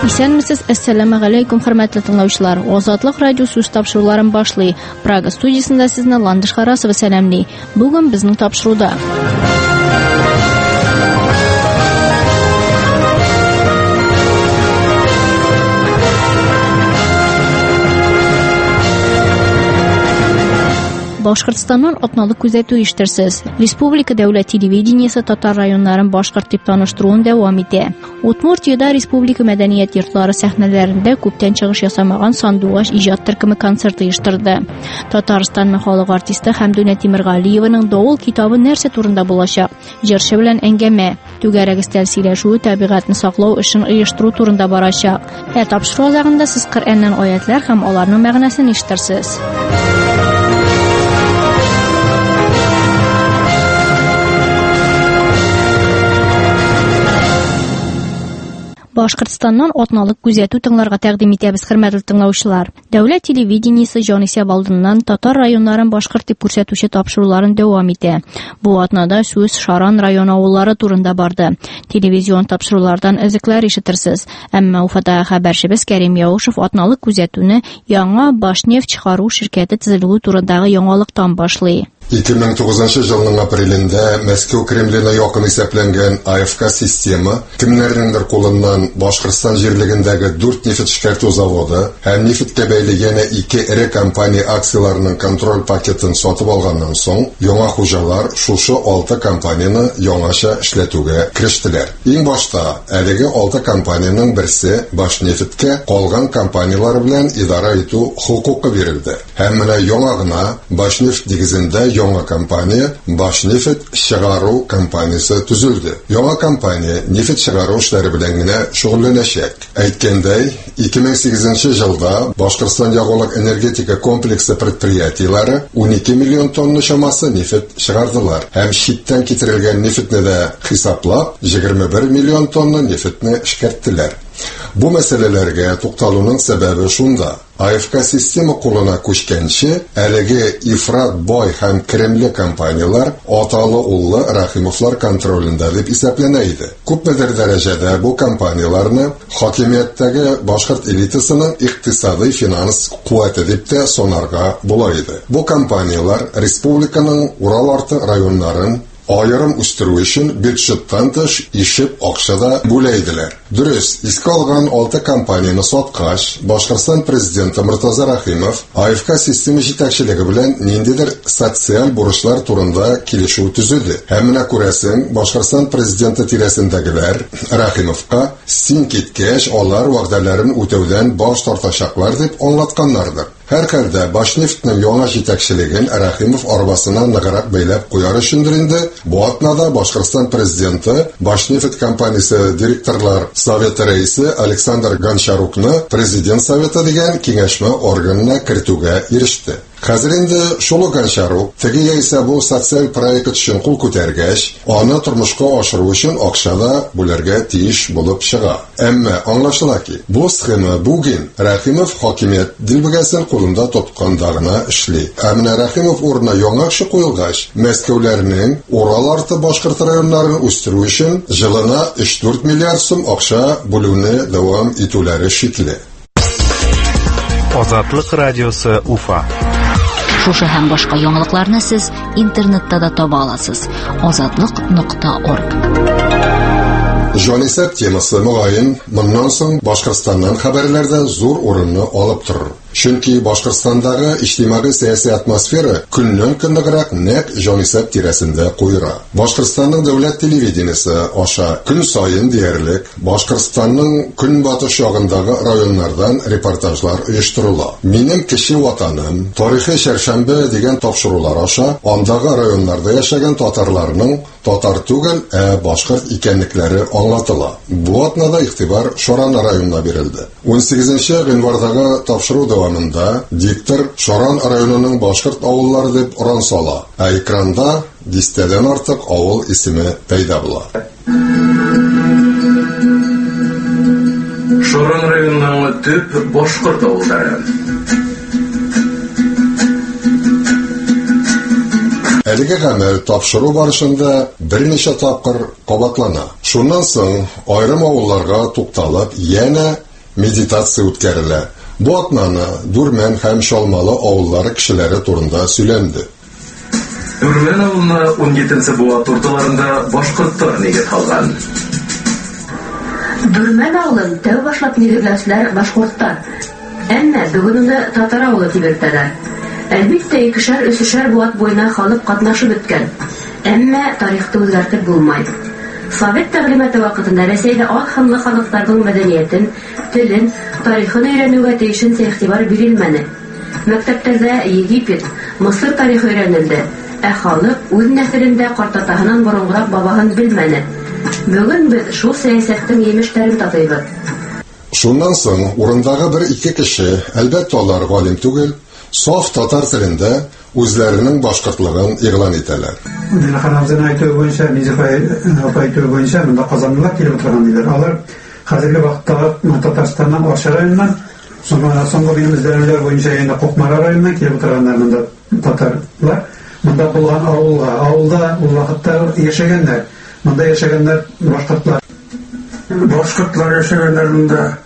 Исәнмесез, әссәламу алейкум, хөрмәтле тыңлаучылар. Азатлык радио сүз тапшыруларын башлый. Прага студиясында сезне Ландыш Харасова сәламлый. Бүген безнең тапшыруда Башкортстаннан атналык күзәтү иштерсез. Республика дәүләт телевидениесе татар районнарын башкорт дип таныштыруын дәвам итә. Удмуртиядә республика мәдәният йортлары сәхнәләрендә күптән чыгыш ясамаган Сандугач иҗат төркеме концерты оештырды. Татарстанның халык артисты Хәмдүнә Тимергалиеваның Давыл китабы нәрсә турында булачак? Җырчы белән әңгәмә, түгәрәк өстәл сөйләшүе табигатьне саклау өчен оештыру турында барачак. Тапшыру азагында сез Коръәннән аятлар һәм аларның мәгънәсен ишетерсез. Башкортстаннан атналык күзәтү тыңларга тәкъдим итәбез, хөрмәтле тыңлаучылар. Дәүләт телевидениесе җанисәп алдыннан татар районнарын башкорт дип күрсәтүче тапшыруларын дәвам итә. Бу атнада сүз Шаран район авыллары турында барды. Телевизион тапшырулардан өзекләр ишетерсез. Әмма Уфадагы хәбәрчебез Кәрим Яушев атналык күзәтүне яңа Башнефть чыгару ширкәте төзелүе турындагы яңалыктан башлый. 2009 елның апрелендә Мәскәү Кремленә якын исәпләнгән АФК система кемнәрнеңдер кулыннан Башкортстан җирлегендәге 4 нефть эшкәртү заводы һәм нефткә бәйле янә 2 эре компания акцияларының контроль пакетын сатып алганнан соң, яңа хуҗалар шушы 6 компанияны яңаша эшләтүгә кирештеләр. Иң башта әлеге 6 компанияның берсе Башнефткә калган компаниялар белән идара итү хукукы бирелде. Һәм менә яңа гына Башнефть дигезендә яңа компания Башнефть чыгару компаниясе төзелде. Яңа компания нефть чыгару эшләре белән генә шөгыльләнәчәк. Әйткәндәй, 2008 елда Башкортстан ягулык энергетика комплексы предприятиеләре 12 миллион тонна чамасы нефть чыгардылар. Һәм читтән китерелгән нефтьне дә хисаплап 21 миллион тонна нефтьне эшкәрттеләр. Бу мәсьәләләргә тукталуның сәбәбе шунда. АФК система кулына күчкәнче, әлеге Ифрат Бай һәм Кремле компаниялар аталы-уллы Рахимовлар контролендә дип исәпләнә иде. Күпмедер дәрәҗәдә бу компанияларны хакимияттәге башкорт элитасының икътисади финанс куәте дип тә санарга була иде. Бу компаниялар республиканың Урал арты районнарын аерым үстерү өчен бюджеттан тыш ишеп акчада бүләйделәр. Дөрес, искә алган 6 компанияны саткач, Башкортстан президенты Муртаза Рахимов АФК система җитәкчелеге белән ниндидер социаль бурычлар турында килешү төзеде. Һәм менә күрәсең, Башкортстан президенты тирәсендәгеләр Рахимовка син киткәч, алар вәгъдәләрен үтәүдән баш тартачаклар дип аңлатканнардыр. Һәркәлдә Башнефтьнең яңа җитәкчелеген Рахимов арбасына ныграк бәйләп куяр өчендер инде. Бу атнада Башкортстан президенты Башнефть компаниясе директорлар советы рәисе Александр Гончарукны президент советы дигән киңәшмә органына кертүгә иреште. Хәзер инде шул Гончарук теге яисә бу социаль проект өчен кул күтәргәч, аны тормышка ашыру өчен акча да бүләргә тиеш булып чыга. Әмма аңлашыла ки, бу схема бүген Рахимов хакимият дилбегәсен кулында тотканда гына эшли. Әмма Рахимов урынына яңа кеше куелгач, Мәскәүләрнең Урал арты башкорт районнарын үстерү өчен жылына 3-4 миллиард сум акча бүлүне дәвам итүләре шикле. Азатлык радиосы Уфа. Шушы һәм башка яңалыкларны сез интернетта да таба аласыз. Azatlык.org. Җанисәп темасы мөгаен моннан соң Башкортстаннан хәбәрләрдә зур урынны алып торыр. Чөнки Башкортстандагы иҗтимагый сәяси атмосфера көннән-көн ныграк нәкъ җанисәп тирәсендә куера. Башкортстанның дәүләт телевидениесе аша көн саен диярлек Башкортстанның көнбатыш ягындагы районнардан репортажлар оештырыла. Минем кече ватаным, тарихи Шәршәмбе дигән тапшырулар аша андагы районнарда яшәгән татарларның татар түгел, башкорт икәнлекләре аңлатыла. Бу атнада игътибар Шаран районына бирелде. 18 гыйнвардагы тапшыру дәвамында диктор Шаран районының башкорт авыллары дип уран сала. Экранда 10дән артык авыл исеме пәйда була. Шаран районының төп башкорт авыллары. Әлеге гамәл тапшыру барышында берничә тапкыр кабатлана. Шуннан соң айрым авылларга тукталып, янә медитация үткәрелә. Бу атнаны Дүрмән һәм Шалмалы авыллары кешеләре турында сөйләнде. Дүрмән авылына 17-нче буат урталарында башкортлар нигез салган. Дүрмән авылын тәү башлап нигезләүчеләр башкортлар. Әмма бүген уны татар авылы дип йөртәләр. Әлбәттә, икешәр-өчешәр буат буена халык катнашып үткән. Әмма тарихты үзгәртеп булмай. Совет тәгълиматы вакытында Рәсәйдә ат ханлы халыкларның мәдәниятен, телен, тарихын өйрәнүгә тиешенчә игътибар бирелмәде. Мәктәпләрдә Египет, Мисыр тарихы өйрәнелде. Халык үз нәселендә картатаһынан борынгырак бабаһын белмәде. Бүген без шул сәясәттең емештәрен татыйбыз. Шуннан соң урындагы бер-ике кеше, әлбәттә алар галим түгел, саф татар телендә үзләренең башкортлыгын игълан итәләр. Менә ханымның әйтүе буенча, әйтүе буенча, монда Казанлылар килеп торган диләр. Алар хәзерге вакытта Татарстаннан Арча районыннан, соңгы минем эзләнүләр буенча инде Кукмара районыннан килеп торганнар монда татарлар. Монда булган авылда ул вакытта яшәгәннәр. Монда яшәгәннәр башкортлар. Башкортлар яшәгәннәрендә,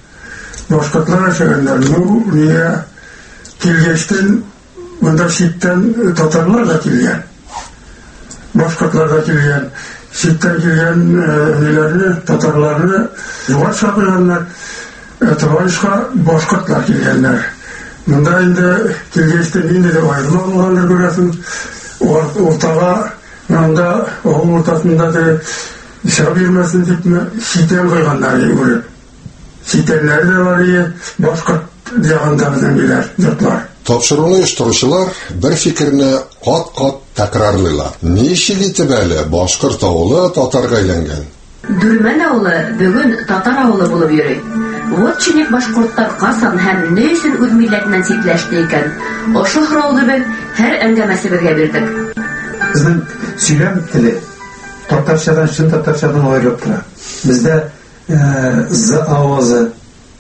нигә килгәчтен монда читтән татарлар да килгән. Башкортлар да килгән. Читтән килгән ниләрне, татарларны югары чакырганнар. Товарищка башкортлар килгәннәр. Монда инде килгәчтен инде дә аерма булганнар күрәсең. Уртага, монда авыл уртасында да ишар бирмәсен дип читен куйганнар иде. Читеннәр дә бар иде, башкорт дигәндә безнең диләр, йортлар. Тапшыруны оештыручылар бер фикерне кат-кат тәкрарлыйлар. Ничек итеп әле башкорт авылы татарга әйләнгән? Дүрмән авылы бүген татар авылы булып йөри. Вот чиник башкортлар касан һәм ни өчен үз милләтеннән ситләште икән. Ошо һорауны без һәр әңгәмәсебезгә бирдек. Безнең сөйләм теле татарчадан шин татарчадан аерылып тора. Бездә з авазы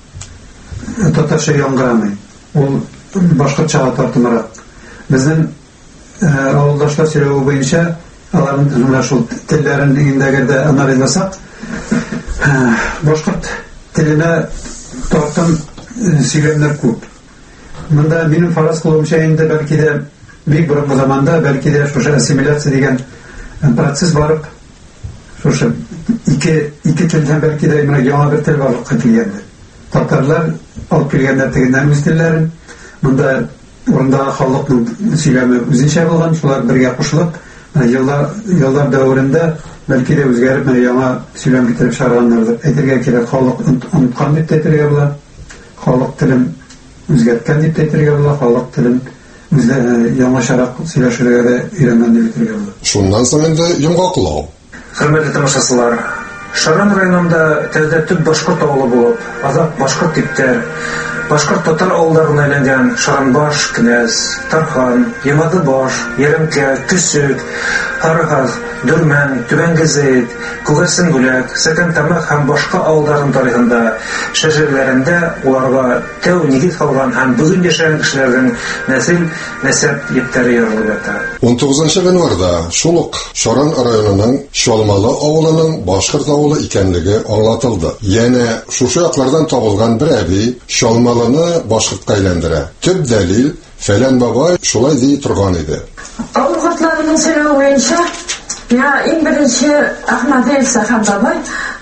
татарча яңгырамый. Ул башкортчага тартымрак. Безнең авылдашлар сөйләү буенча аларның шул телләрен дигәндә анализласак, башкорт теленә тартым сөйләмнәр күп. Монда минем фараз кылуымча инде бәлки дә бик борынгы заманда бәлки дә шушы ассимиляция дигән процесс барып, шушы ике телдән бәлки дә яңа бер тел барлыкка килгәндер. Татарлар алып килгәннәр тегеннән үз телләрен, монда урындагы халыкның сөйләме үзенчә булган, шулар бергә кушылып, еллар дәврендә бәлки дә үзгәреп, яңа сөйләм китереп чыгарганнардыр. Әйтергә кирәк, халык оныткан дип әйтергә була, халык телен үзгәрткән дип әйтергә була, халык телен яңачарак сөйләшергә дә өйрәнгән дип әйтергә була. Шуннан соң инде йомгаклау. Хөрмәтле тамашачылар, Шаран районында тәүдә төп башкорт авылы булып, азат башкорт диптер, башкорт татар авылларына әйләнгән Шаранбаш, Кнәз, Тархан, Ямадыбаш, Яремкә, Көсөк, Харыгаз, Дүрмән, Түбәнгезет, Күгәрсен Бүләк, Сәкәнтамак һәм башка авылларның тарихында, шәҗәрләрендә уларга тәү нигез салган һәм бүген яшәгән кешеләрнең нәсәп ептәре ярылып ята. 19 январда шул ук Шаран районының Шалмалы авылының башкорт авылы икәнлеге аңлатылды. Яне шушы яклардан табылган бер әби Шалмалыны башкортка әйләндерә. Төп дәлил Фәлән бабай шулай ди торган иде. Авылгатларның сөйләү буенча, иң беренче Әхмәдиев Сәхәм бабай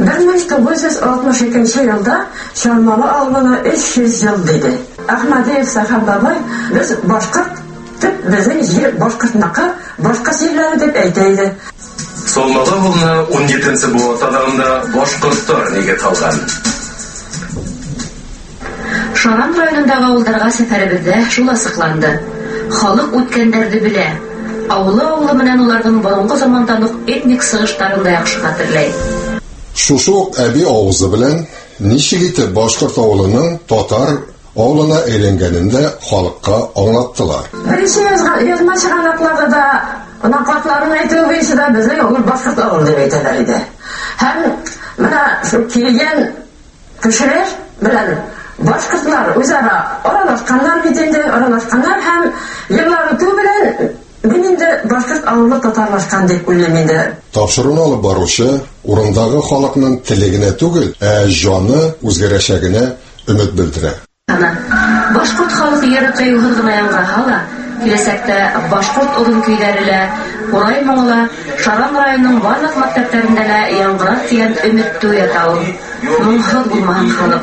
1962 елда Шалмалы авылына 300 ел диде. Әхмәдиев Сәхәм бабай без башкорт дип безнең җир башкортныкы, башка җирләре дип әйтә иде. Шалмалы авылына 17-нче буат адагында башкортлар нигез салган. Шаран районындагы авылларга сәфәребездә шул асыкланды. Халык үткәннәрне белә. Авылы менән уларның борынгы замандан ук этник сыгыштарын да яхшы хәтерләй. Шушы ук әби авызы белән ничек итеп башкорт авылының татар авылына әйләнгәнен дә халыкка аңлаттылар. Беренче язма чыганакларда да наклатларын әйтү буенча да безнең авыл башкорт авылы дип әйтәләр иде. Һәм менә шу килгән кешеләр белән башкортлар үзара аралашканнар бит инде, аралашканнар һәм еллар үтү белән инде башкорт авылы татарлашкан дип уйлыйм инде. Тапшыруны алып баручы урындагы халыкның телегенә түгел, җаны үзгәрәчәгенә ümit bildirә. Башкорт халкы йөрәккә югын гына яңгыр һала, киләсәктә башкорт улын көйләрелә, урай моңла, Шаран районының барлык мәктәпләрендә дә яңгырар дигән өмет туята ул. Моңһыз булмаган халык.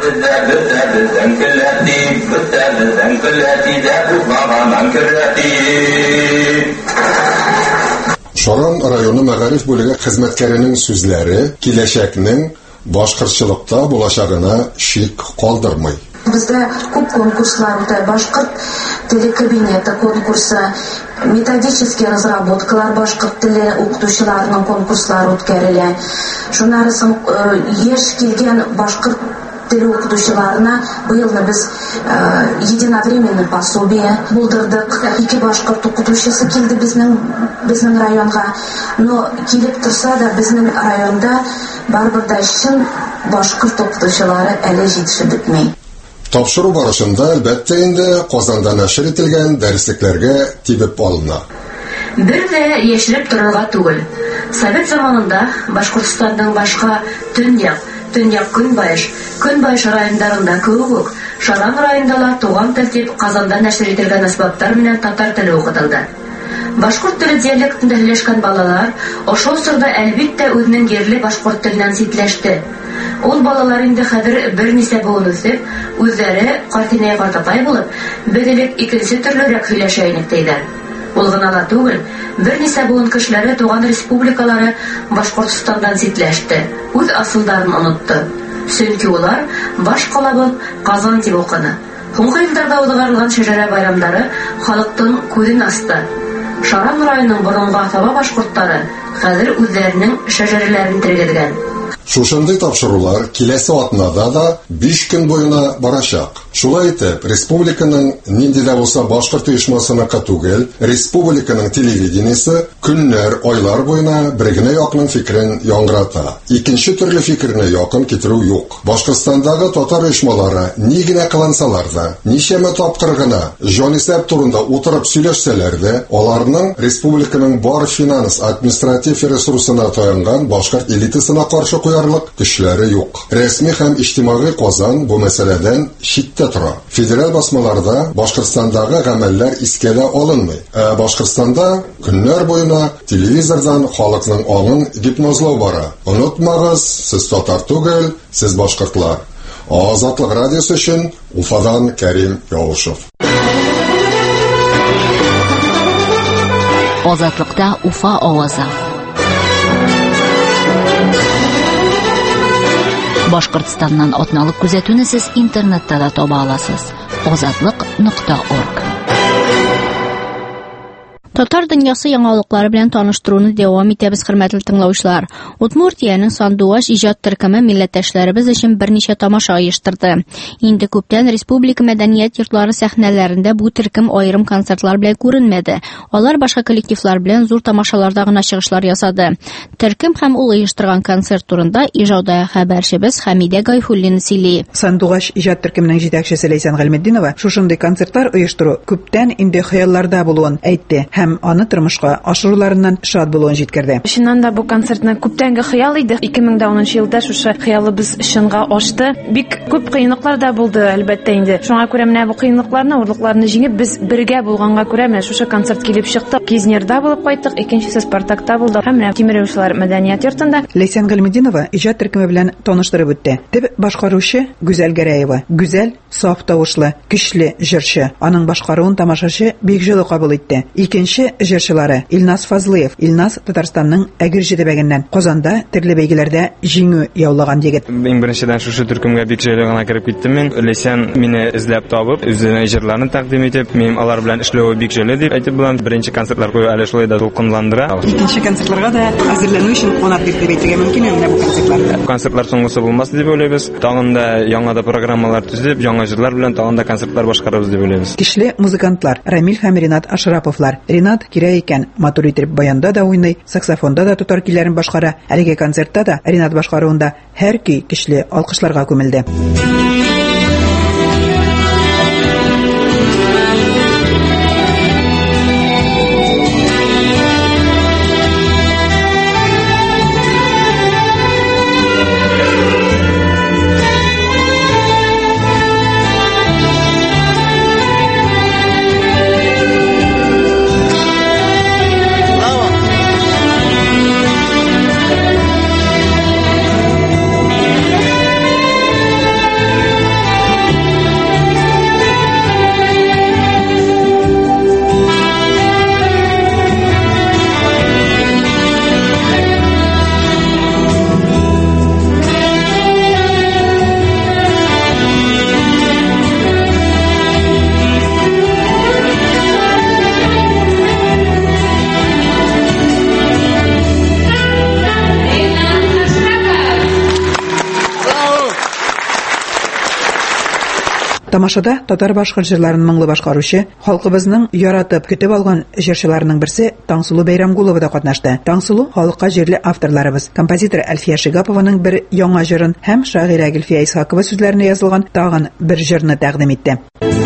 Шаран районы мәгариф бүлеге хезмәткәренең сүзләре киләчәкнең башкортчылыкта булачагына шик калдырмый. Бездә күп конкурслар үтә, башкорт теле кабинеты конкурсы, методический разработкалар башкорт теле укытучыларының конкурслары үткәрелә. Шуннан соң яшь килгән башкорт теле укытучыларына быелны без единовременный пособие булдырдык. 2 башкорт укытучысы килде безнең районга. Но килеп торса да безнең районда барбыр да чын башкорт укытучылары әле җитешеп бетмәй. Тапшыру барышында әлбәттә инде Казанда нәшер ителгән дәреслекләргә тибеп алына. Бер дә яшереп торырга түгел. Совет заманында Башкортстанның башка Көнбайыш районнарында күп, Шаран районында ла туган тел дип Казанда нәшер ителгән әсбаптар белән татар теле укытылды. Башкорт теле диалектында һөйләшкән балалар ошол сырда әлбәттә үзенең ерле башкорт теленнән ситләште. Ул балалар инде хәзер бернисә буын үсеп, үзләре картинәй картатай булып, беделек икенче төрлерәк һөйләшә инек диләр. Ул гына да түгел, бернисә буын кешеләре туган республикалары Башкортстандан ситләште, үз асылдарын онытты. Чөнки улар башкалабыз Казан дип укыды. Соңгы елларда узгарылган шәҗәрә байрамнары халыктың күзен асты. Шаран районының борынгы атаба башкортлары хәзер үзләренең шәҗәрәләрен тергәдгән. Шушындый тапшырулар киләсе атнада да 5 көн буена барачак. Шулай итеп, республиканың нинди дә булса башкорт оешмасыныкы түгел, республиканың телевидениесе көннәр, айлар буена бер генә якның фикерен яңгырата. Икенче төрле фикерне якын китерү юк. Башкортстандагы татар оешмалары ни генә кылансалар да, ничәмә тапкыр гына җанисәп турында утырып сөйләшсәләр дә, аларның республиканың бар финанс, административ ресурсына таянган башкорт элитасына каршы куярлык көчләре юк. Рәсми һәм иҗтимагый Казан бу мәсьәләдән читтә тора. Федераль басмаларда Башкортстандагы гамәлләр искә алынмый. Башкортстанда көннәр буена телевизордан халыкның аңын гипнозлау бара. Онытмагыз, сез татар түгел, сез башкортлар. Азатлык радиосы өчен Уфадан Кәрим Явушев. Азатлыкта Уфа авазы. Башкортстаннан атналык күзәтүне сез интернетта да таба аласыз. Azatlıq.org. Татар дөньясы яңалыклары белән таныштыруны дәвам итәбез, хөрмәтле тыңлаучылар. Удмуртиянең Сандугач иҗат төркеме милләттәшләребез өчен берничә тамаша оештырды. Инде күптән республика мәдәният йортлары сәхнәләрендә бу төркем аерым концертлар белән күренмәде. Алар башка коллективлар белән зур тамашаларда гына чыгышлар ясады. Төркем һәм ул оештырган концерт турында иҗауда хәбәрчебез Хәмидә Гайфуллина сөйли. Сандугач иҗат төркеменең җитәкчесе Ләйсән Гыйлметдинова шушындый концертлар оештыру күптән инде хыялларда булуын әйтте. Һәм аны тормышка ашыруларыннан шат булуын җиткерде. Шуннан да бу концертны күптәнге хыял иде. 2010 елда шушы хыялыбыз чынга ашты. Бик күп кыенлыклар да булды, әлбәттә инде. Шуңа күрә менә бу кыенлыкларны, урлыкларны җиңеп, без бергә булганга күрә менә шушы концерт килеп чыкты. Кизнерда булып кайттык, икенчесе Спартакта булды. Һәм менә Тимерюшлар мәдәният йортында. Ләйсән Гыйлметдинова иҗат төркеме белән таныштырып үтте. Төп башкаручы Гүзәл Гәрәева. Гүзәл саф тавышлы, көчле җырчы. Аның башкаруын тамашачы бик җылы кабул итте. Икенче җырчылары Илназ Фазлыев. Илназ Татарстанның Әгерҗе төбәгеннән. Казанда төрле бәйгеләрдә җиңү яулаган егет. Иң беренчедән шушы төркемгә бик җайлы гына кирип киттем мин. Ләйсән мине эзләп табып, үзенең җырларын тәкъдим итеп, мин алар белән эшләү бик җайлы дип әйтеп булам. Беренче концертлар кую әле шулай да дулкынландыра. Икенче концертларга да әзерләнү өчен кунак дип әйтергә мөмкин менә бу концертларда. Концертлар соңгысы булмас дип уйлыйбыз. Тагын да яңа да программалар төзеп, яңа җырлар белән тагын да концертлар башкарабыз дип уйлыйбыз. Кичле музыкантлар Рамил һәм Ринат Ашраповлар. Ринат кирәк икән матур итеп баянда да уйный, саксофонда да тутар көйләрен башкара. Әлеге концертта да Ринат башкаруында һәр көй кичле алкышларга күмелде. Тамашада татар-башкорт җырларын моңлы башкаручы, халкыбызның яратып көтеп алган җырчыларының берсе Таңсылу Бәйрәмгулова да катнашты. Таңсылу халыкка җирле авторларыбыз, композитор Әлфия Шигапованың бер яңа җырын һәм шагыйрә Гөлфия Исхакова сүзләренә язылган тагын бер җырны тәкъдим итте.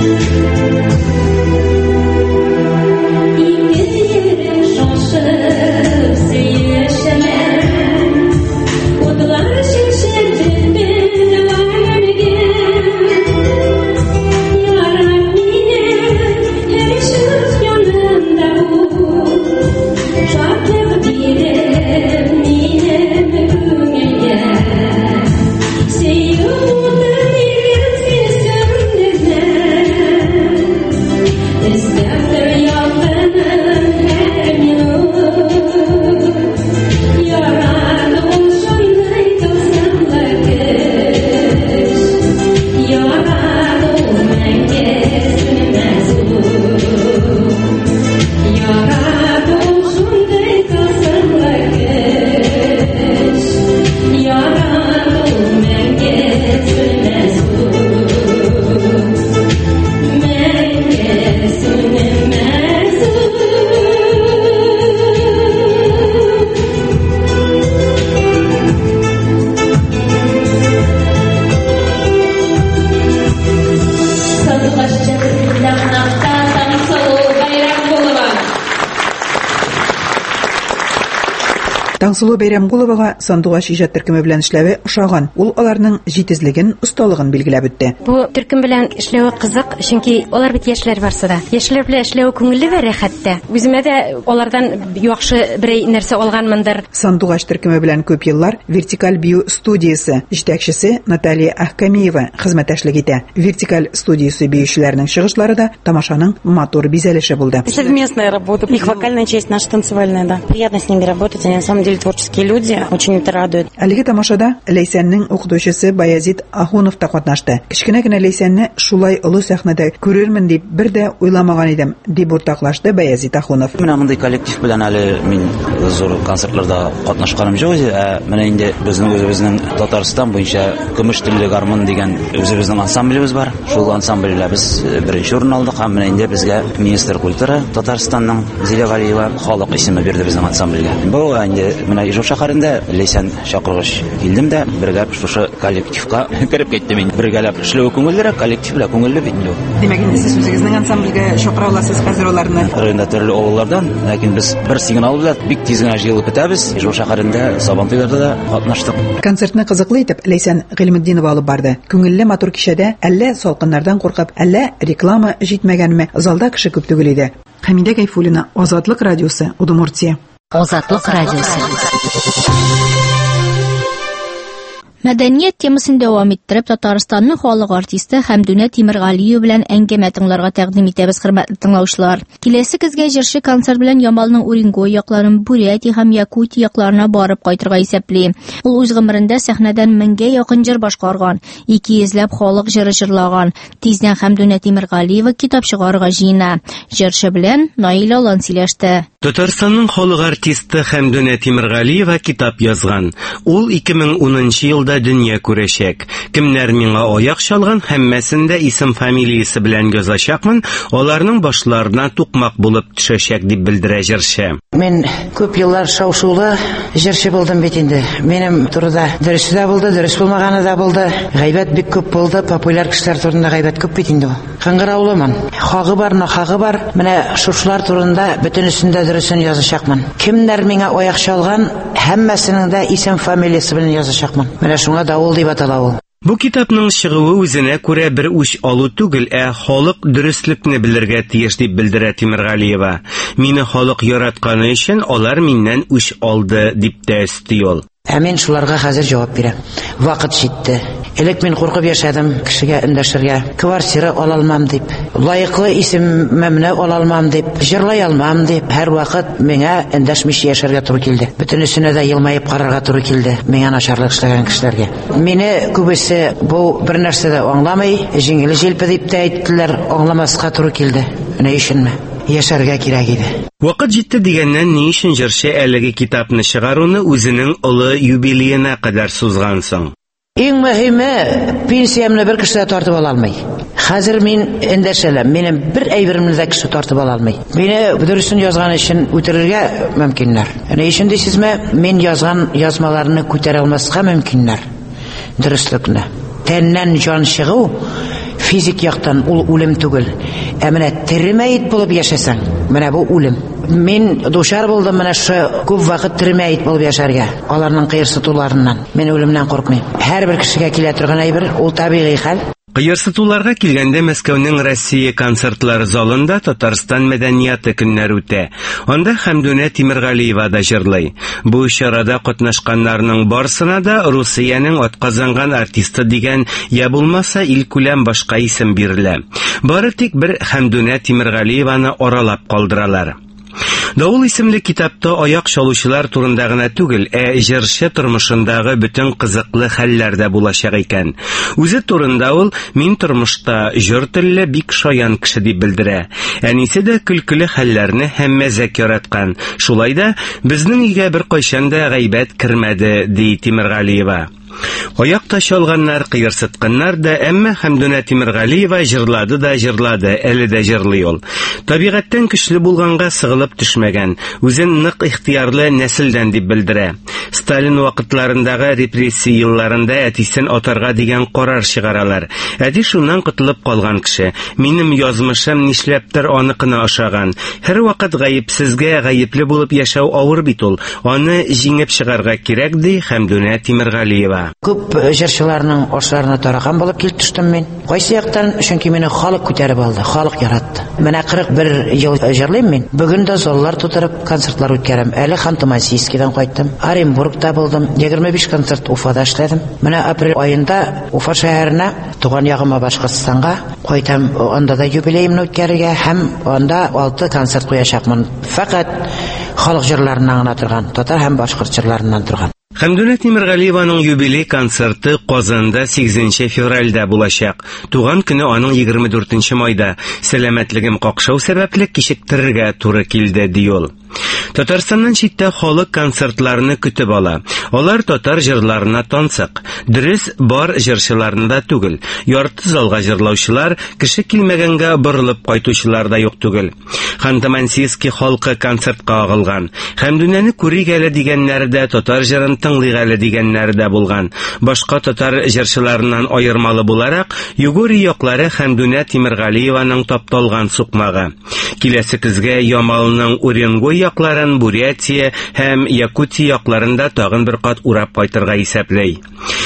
Таңсылу Бәйрәмгуловага Сандугач иҗат төркеме белән эшләве ошаган. Ул аларның җитезлеген, осталыгын билгеләп үтте. Бу төркем белән эшләве кызык, чөнки алар бит яшьләр барсы да. Яшьләр белән эшләве күңелле вә рәхәттә. Үземә дә алардан яхшы бер нәрсә алганмындыр. Сандугач төркеме белән күп еллар Вертикаль бию студиясе җитәкчесе Наталья Ахкамиева хезмәттәшлек итә. Вертикаль студиясе биючеләренең чыгышлары да тамашаның матур бизәлеше булды. Совместная работа. Их вокальная часть, наша танцевальная, да. Приятно с ними работать, они на самом деле творческие люди, очень это радует. Әлеге тамашада Ләйсәннең укытучысы Баязит Ахунов та катнашты. Кичкенә генә Ләйсәнне шулай олы сәхнәдә күрермен дип бер дә уйламаган идем, дип уртаклашты Баязит Ахунов. Менә мондый коллектив белән әле мин зур концертларда катнашканым юк иде. Менә инде безнең Татарстан буенча Көмеш телле гармон дигән үзебезнең ансамблебыз бар. Шул ансамбльдә без беренче урын алдык. Һәм менә инде безгә министр культуры Татарстанның Зилә Галиева халык исеме бирде безнең ансамбльгә. Бу инде менә Ижау шәһәрендә Ләйсән чакыргыч килдем дә бергә шушы коллективка кереп киттем инде. Бергәләп эшләү күңелле, коллектив белән күңелле бит инде. Димәк инде сез үзегезнең ансамбльгә чакыра аласыз хәзер аларны. Районда төрле авыллардан, ләкин без бер сигнал белән бик тиз генә җыелып бетәбез. Ижау шәһәрендә Сабантуйларда да катнаштык. Концертны кызыклы итеп Ләйсән Гыйльметдинова алып барды. Күңелле матур кичәдә әллә салкыннардан куркып, әллә реклама җитмәгәнме, залда кеше күп түгел иде. Хәмидә Гайфуллина, Азатлык радиосы, Удмуртия. Азатлык радиосы. Мәдәният темасын дәвам иттереп, Татарстанның халык артисты Хәмдүнә Тимергалиева белән әңгәмә тыңларга тәкъдим итәбез, хөрмәтле тыңлаучылар. Киләсе көзгә җырчы концерт белән Ямалның Уренгой якларын, Бурятия һәм Якутия якларына барып кайтырга исәпли. Ул үз гомерендә сәхнәдән 1000гә якын җыр башкарган, 200ләп халык җыры җырлаган. Тиздән Хәмдүнә Тимергалиева китап чыгарырга җыена. Җырчы белән Наил Алан сөйләште. Татарстанның халык артисты Хәмдүнә Тимергалиева китап язган. Ул 2010 елда дөнья күрәчәк. Кемнәр миңа аяк чалган, һәммәсендә исем-фамилиясе белән язачакмын, аларның башларына тукмак булып төшәчәк дип белдерә җырчы. Мен күп еллар шау-шулы җырчы булдым бит инде. Минем турыда дөрес дә булды, дөрес булмаганы да булды. Гайбәт бик күп булды, популяр кешеләр турында гайбәт күп бит инде. Кыңгыраулымын. Хагы бар, нахагы бар. Менә шушлар турында бөтенесендә дөресен язачакмын. Кемнәр миңа аяк чалган, һәммәсенең дә исем-фамилиясе белән язачакмын. Менә шуңа да ул дип атала ул. Бу китапның чыгуы үзенә күрә бер үч алу түгел, халык дөреслекне белергә тиеш дип белдерә Тимергалиева. Мине халык яратканы өчен алар миннән үч алды дип тә өсти ул. Мин шуларга хәзер җавап бирәм. Вакыт җитте. Элек мин куркып яшәдем, кешегә эндәшергә, квартира ала алмам дип, лаеклы исемемне ала алмам дип, җырлый алмам дип, һәр вакыт миңа эндәшмичә яшәргә туры килде. Бөтенесенә дә елмаеп карарга туры килде. Миңа начарлык эшләгән кешеләргә. Мине күбесе бу бер нәрсә дә аңламый, җиңел җилпе дип тә әйттеләр, аңламаска туры килде. Менә өченме? Яшәргә кирәк иде. Вакыт җитте дигәннән ни өчен җырчы әлеге китапны чыгаруны үзенең олы юбилеена кадәр сузган соң? Иң мөһиме, пенсиямны бер кеше тартып ала алмый. Хәзер мин эндәшәләм, минем бер әйберемне дә кеше тартып ала алмый. Мине дөресен язган өчен үтерергә мөмкиннәр. Әнә өчен дисезме, мин язган язмаларны күтәрә алмаска мөмкиннәр. Дөреслекне. Тәннән җан чыгу физик яктан ул үлем түгел. Ә менә теремәйт булып яшәсәң, менә бу үлем. Мин душар булдым менә шу күп вакыт теремәйт булып яшәргә. Аларның кыерсытуларыннан. Мин үлемнән куркмыйм. Һәрбер кешегә килә торган әйбер ул табигый хәл. Кыерсытуларга килгәндә Мәскәүнең Россия концертлар залында Татарстан мәдәнияты көннәре үтә. Анда Хәмдүнә Тимергалиева да җырлый. Бу чарада катнашканнарның барсына да Русиянең атказанган артисты дигән я булмаса илкүләм башка исем бирелә. Бары тик бер Хәмдүнә Тимергалиеваны аралап калдыралар. Давыл исемле китапта аяк чалучылар турында гына түгел, җырчы тормышындагы бөтен кызыклы хәлләр дә булачак икән. Үзе турында ул мин тормышта җыр телле бик шаян кеше дип белдерә. Әнисе дә көлкеле хәлләрне һәм мәзәк яраткан. Шулай да безнең өйгә бер кайчан да гайбәт кермәде, ди Тимергалиева. Аякта чалганнар, кыерсытканнар да, әмма Хәмдүнә Тимергалиева җырлады да җырлады, әле дә җырлый ул. Табигатьтән көчле булганга сыгылып төшмәгән, үзен нык ихтиярлы нәселдән дип белдерә. Сталин вакытларындагы репрессия елларында әтисен атарга дигән карар чыгаралар. Әти шуннан котылып калган кеше. Минем язмышым нишләптер аныкына ошаган. Һәр вакыт гаепсезгә гаепле булып яшәү авыр бит ул. Аны җиңеп чыгарга кирәк, ди Хәмдүнә Тимергалиева. Күп җырчыларның ашларына тараган булып килеп төштем мин. Кайсы яктан, чөнки мине халык күтәреп алды, халык яратты. Менә 41 ел җырлыйм мин. Бүген дә заллар тутырып концертлар үткәрәм. Әле Ханты-Мансийскидан кайттым. Оренбургта булдым. 25 концерт Уфада эшләдем. Менә апрель аенда Уфа шәһәренә, туган ягыма Башкортстанга кайтам. Анда да юбилейымны үткәрергә һәм анда 6 концерт куячакмын. Фақат халык җырларыннан гына торган, татар һәм башкорт җырларыннан торган. Хәмдүнә Тимергалиеваның юбилей концерты Казанда 8 февральдә булачак. Туган көне аның 24 майда. Сәламәтлегем какшау сәбәпле кичектерергә туры килде, ди ул. Татарстаннан читтә халык концертларны көтеп ала. Алар татар җырларына тансык. Дөрес, бар җырчыларында түгел. Ярты залга җырлаучылар, кеше килмәгәнгә борылып кайтучылар да юк түгел. Ханты-Мансийский халкы концертка агылган. Хәмдүнәне күрик әле дигәннәр дә, татар җырын тыңлыйк әле дигәннәр дә булган. Башка татар җырчыларыннан аермалы буларак, Югори яклары Хәмдүнә Тимергалиеваның тапталган сукмагы. Киләсе көзгә Ямалның Уренгой якларын, Бурятия һәм Якутия якларында тагын бер кат урап кайтырга исәпләй.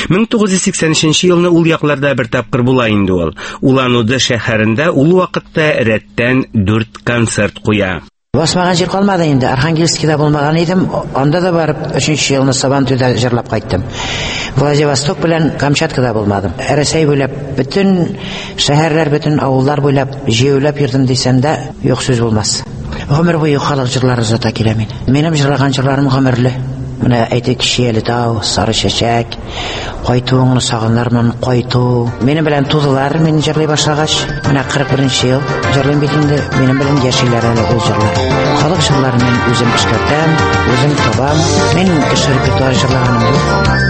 1983 елны ул якларда бер тапкыр була инде ул. Улан-Удэ шәһәрендә ул вакытта рәттән 4 концерт куя. Басмаган җир калмады инде. Архангельскида булмаган идем. Анда да барып 3нче елны Сабантуйда җырлап кайттым. Владивосток белән Камчаткада булмадым. Рәсәй буйлап бөтен шәһәрләр, бөтен авыллар буйлап җыелып йөрдем дисәм дә юк сүз булмас. Гомер буе халык җырлары зата килә мин. Минем җырлаган җырларым гомерле. Менә әйтик Кичәле тау, Сары чәчәк, Кайтуыңны сагынырмын, кайту. Минем белән тудылар, мин җырлый башлагач. Менә 41нче ел җырлыйм бит инде. Минем белән яшиләр әле ул җырлар. Халык җырларын мин үзем эшкәртәм, үзем табам. Мин кеше репертуар җырлаганым юк.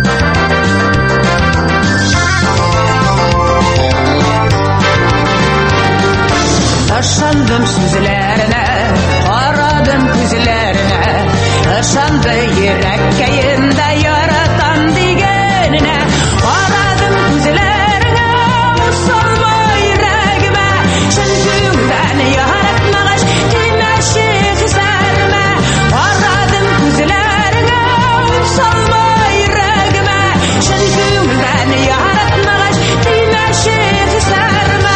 Ышандым сүзләренә, карадым күзләренә, ышанды йөрәккәендә яратам дигәненә, карадым күзләренә, салма йөрәгемә, шын күңелдән яратмагач, тимәши хисләремә, карадым күзләренә, салма йөрәгемә, шын күңелдән яратмагач, тимәши хисләремә.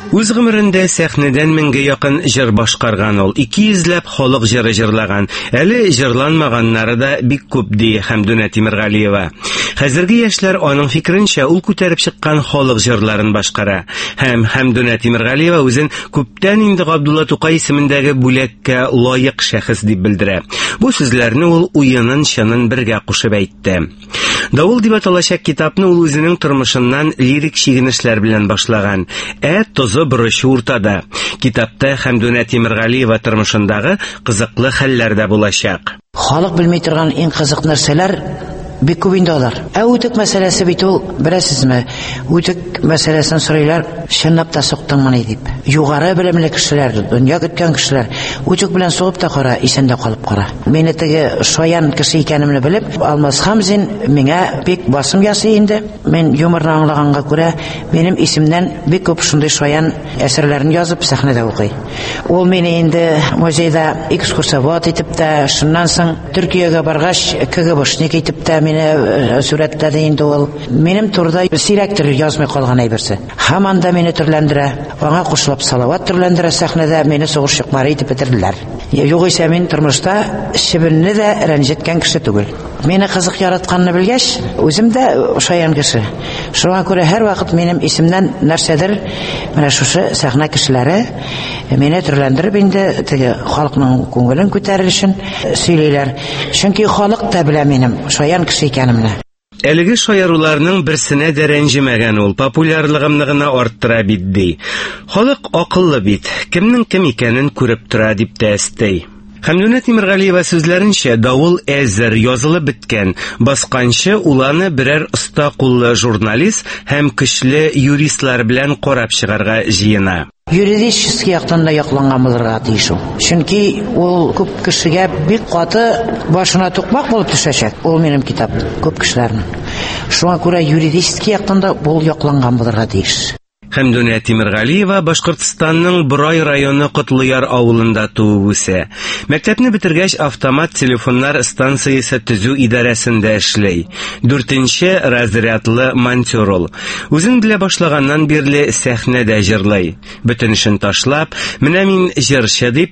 Үз гомерендә сәхнәдән 1000-гә якын җыр башкарган ул, 200-ләп халык җыры җырлаган. Әле җырланмаганнары да бик күп ди Хәмдүнә Тимергалиева. Хәзерге яшьләр аның фикеренчә ул күтәреп чыккан халык җырларын башкара. Һәм Хәмдүнә Тимергалиева үзен күптән инде Габдулла Тукай исемендәге бүләккә лаек шәхес дип белдерә. Бу сүзләрне ул уенын чынын бергә кушып әйтте. Давыл дип аталачак китапны ул үзенең тормышыннан лирик чигенешләр белән башлаган. Тозы бурычы уртада. Китапта Хәмдүнә Тимергалиева тормышындагы кызыклы хәлләр дә булачак. Халык белмәй торган иң кызык нәрсәләр бик күп инде алар. Үтек мәсьәләсе бит ул, беләсезме? Үтек мәсьәләсен сорыйлар, чынлап та суктыңмыни дип. Югары белемле кешеләр, дөнья көткән кешеләр, үтек белән сугып та кара, исәндә калып кара. Мине теге шаян кеше икәнемне белеп, Алмаз Хамзин миңа бик басым ясый инде. Мен юморны аңлаганга күрә, минем исемнән бик күп шундый шаян әсәрләрен язып сәхнәдә укый. Ул мине инде музейда экскурсовод итеп тә, шуннан соң Төркиягә баргач, КГБшник итеп тә мине сүрәтләде инде ул. Минем турда сирәктер язмый калган әйберсе. Һаман да мине төрләндерә. Аңа кушылып салават төрләндерә сәхнәдә, мине сугыш чыкмары итеп бетерделәр. Югыйсә мин тормышта чебенне дә рәнҗеткән кеше түгел. Мине кызык яратканны белгәч, үзем дә шаян кеше. Шуңа күрә һәр вакыт минем исемнән нәрсәдер менә шушы сәхнә кешеләре мине төрләндереп инде теге халыкның күңелен күтәрер өчен сөйлиләр. Чөнки халык та белә минем шаян кеше икәнемне. Әлеге шаяруларның берсенә дә рәнҗемәгән ул, популярлыгымны гына арттыра бит ди. Халык акыллы бит, кемнең кем икәнен күреп тора дип тә әстей. Хәмдүнә Тимергалиева сүзләренчә, давыл әзер язылып беткән. Басканчы уланы берәр оста куллы журналист һәм көчле юристлар белән карап чыгарга җыена. Юридический яктан да якланган булырга тиеш ул. Чөнки ул күп кешегә бик каты башына тукмак булып төшәчәк. Ул минем китап күп кешеләрнең. Шуңа күрә юридический яктан да бул якланган булырга тиеш. Хәмдүнә Тимергалиева Башкортстанның Борай районы Котлыяр авылында туып үсә. Мәктәпне бетергәч автомат телефоннар станциясе төзү идарәсендә эшләй. 4нче разрядлы монтер ул. Үзен белә башлаганнан бирле сәхнәдә җырлый. Бөтен эшен ташлап, менә мин җырчы дип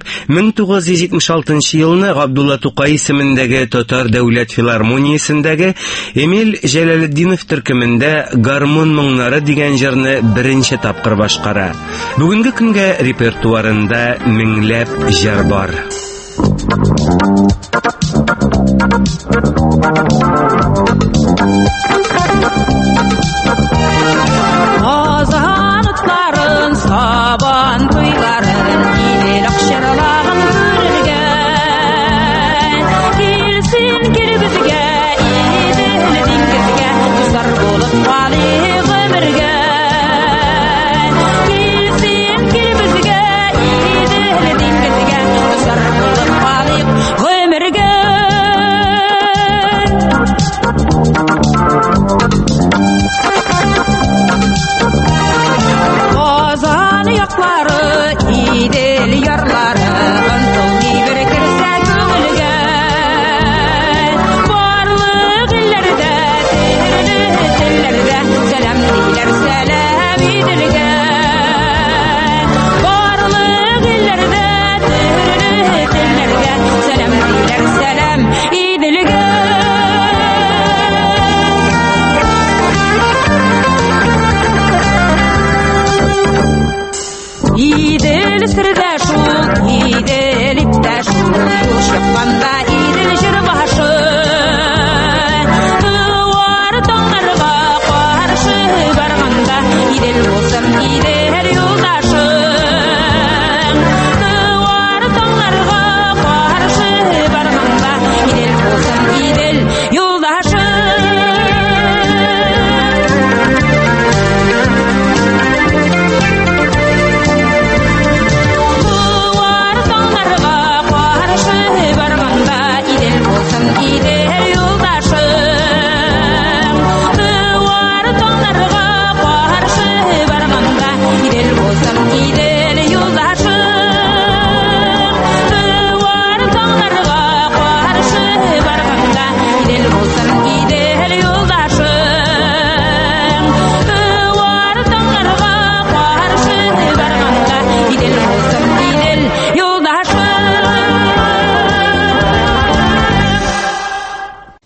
1976 елны Габдулла Тукай исемендәге Татар дәүләт филармониясендәге Эмил Җәләлетдинов төркемендә Гармун моңнары дигән җырны беренче тапкыр башкара. Бүгенге көнгә репертуарында меңләп җыр бар. Азанларын сабан туйларын идел акчарларын күргән. Килсен кирбезгә идел диңгезгә кызлар булып калыйк гомергә. Озан яклары, идел ярлары, ынтылмый бер керсә күңелгә. Барлык илләрдә, телләрдә, сәлам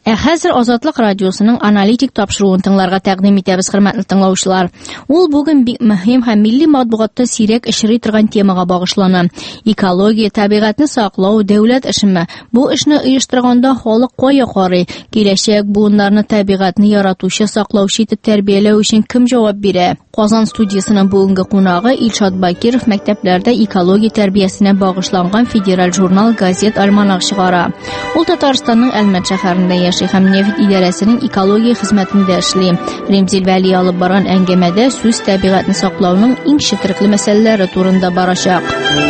Хәзер Азатлык радиосының аналитик тапшыруын тыңларга тәкъдим итәбез, хөрмәтле тыңлаучылар. Ул бүген бик мөһим һәм милли матбугатта сирәк очрый торган темага багышлана. Экология, табигатьне саклау, дәүләт эшеме? Бу эшне оештырганда халык кая карый? Киләчәк буыннарны табигатьне яратучы, саклаучы итеп тәрбияләү өчен кем җавап бирә? Казан студиясының бүгенге кунагы Илшат Бакиров мәктәпләрдә экология тәрбиясенә багышланган федераль журнал газет альманах чыгара. Ул Татарстанның Әлмәт шәһәрендә яши һәм нефт идарәсенең экология хезмәтендә эшли. Ремзил Вәли алып барган әңгәмәдә сүз табигатьне саклауның иң четерекле мәсьәләләре турында барачак.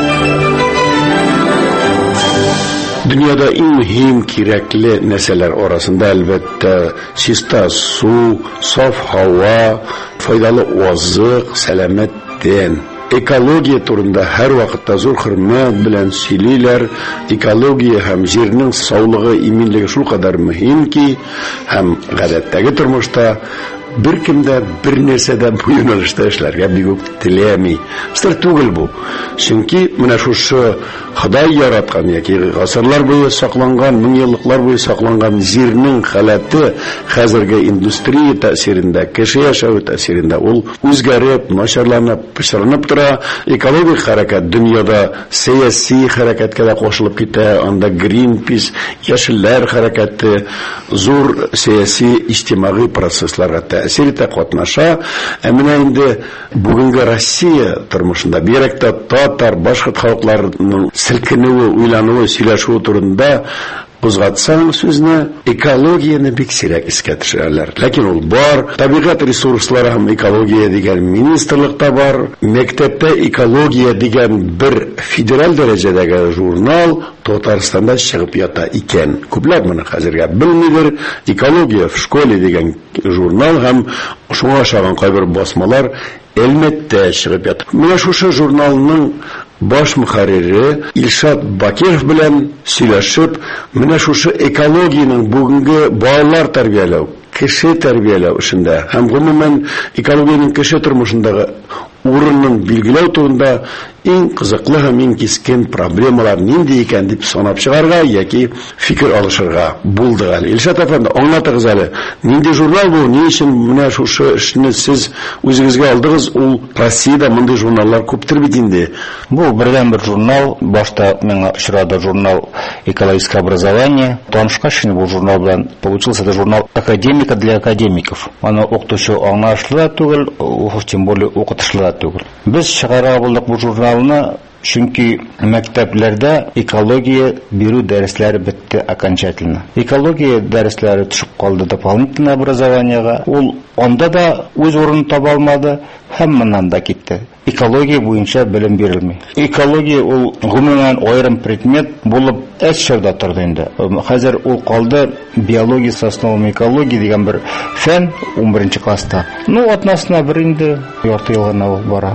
Dünyada en mühim kirekli nesneler arasında elbette çista su, saf hava, faydalı oazık, selamet den. Ekologiya turunda her vakitte zor hürmet bilen söyleyler. Ekologiya hem yerinin sağlığı, iminliği şu kadar mühim ki hem gadetteki turmuşta bir kimde bir nerseden bu yönelişte işlerge bir gök tileyemi. Sır tugul bu. Çünkü mına şu Xuday yaratkan, yaki asırlar boyu saklangan, ming yıllıklar boyu saklangan yerinin halati hazırgi industriya tesirinde, kişi yaşağı tesirinde ol uzgarıp, naşarlanıp, pişirinip tura. Ekologik hareket dünyada siyasi hareketle de koşulup gitti. Anda Greenpeace, Yeşiller hareketi zor siyasi içtimai proseslerle tesir ete katnaşa. Emine indi bugünkü Rusya turmuşunda birekte Tatar, başka halklarının silkinuvi, uylanuvi, söyleşuvi turunda uzatsan sözünü ekologiyani bek sirek iske düşürürler. Lakin ol var, tabiat resursları hem ekologiya degen ministerlikte var. Mektepte ekologiya degen bir federal derecedeki jurnal Tataristan'da çıkıp yata iken. Küpler bunu hazırga bilmidir. Ekologiya в школе degen jurnal hem şuna aşağıdan kaybır basmalar elbette çıkıp yata. Mine şu jurnalının baş muharriri İlşat Bakirov bilen söyleşip, mine şu ekologiyanın bugünkü bağlar terbiyelew, kişi terbiyelew işinde, hem gumumen ekologiyanın kişi turmuşundagi urunun bilgilew turunda en kızıklı hem en keskin problemalar nindi eken dip sanap çıgarga yoki fikir alışırga buldu gali. İlşat efendi anlatыңыз әле. Nindi jurnal bu? Ne için mine şu işini siz özünüzge aldınız? Ol Rossiyada mınдай jurnallar köptür bit indi. Bu birden bir jurnal, başta миңа очрады журнал «Экологическое образование». Танышкач bu журнал белән получился это журнал академика для академиков. Аны укытучы аңлашлы да түгел, тем более укытышлы да түгел. Без чыгара булдык bu журналны, çünkü mekteplerde ekologiya беру дәресләре бетте окончательно. Экология дәресләре төшүп калды дополнительное образованиега. Ул анда да үз орынын таба алмады, һәм моннан да китте. Экология буенча белем бирелми. Экология ул гомумән аерым предмет булып эшчәрдә торды инде. Хәзер ул калды биология с основами экологии дигән бер фән 11 класста. Ну, атнасына бер инде ярты ел гына бара.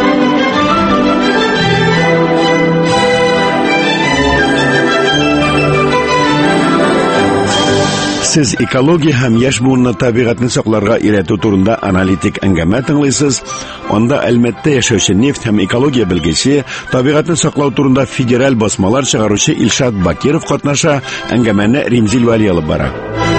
Siz ekologiya hem yaş buğunna tabiatını saqlarga iletu turunda analitik əngəmə tınlaysız. Onda elbette yaşayışı neft hem ekologiya bilgisi, tabiatını saqlaw turunda federal basmalar çıgarucu İlşat Bakirov qatnaşa əngəməni Remzil Vali alıp bara.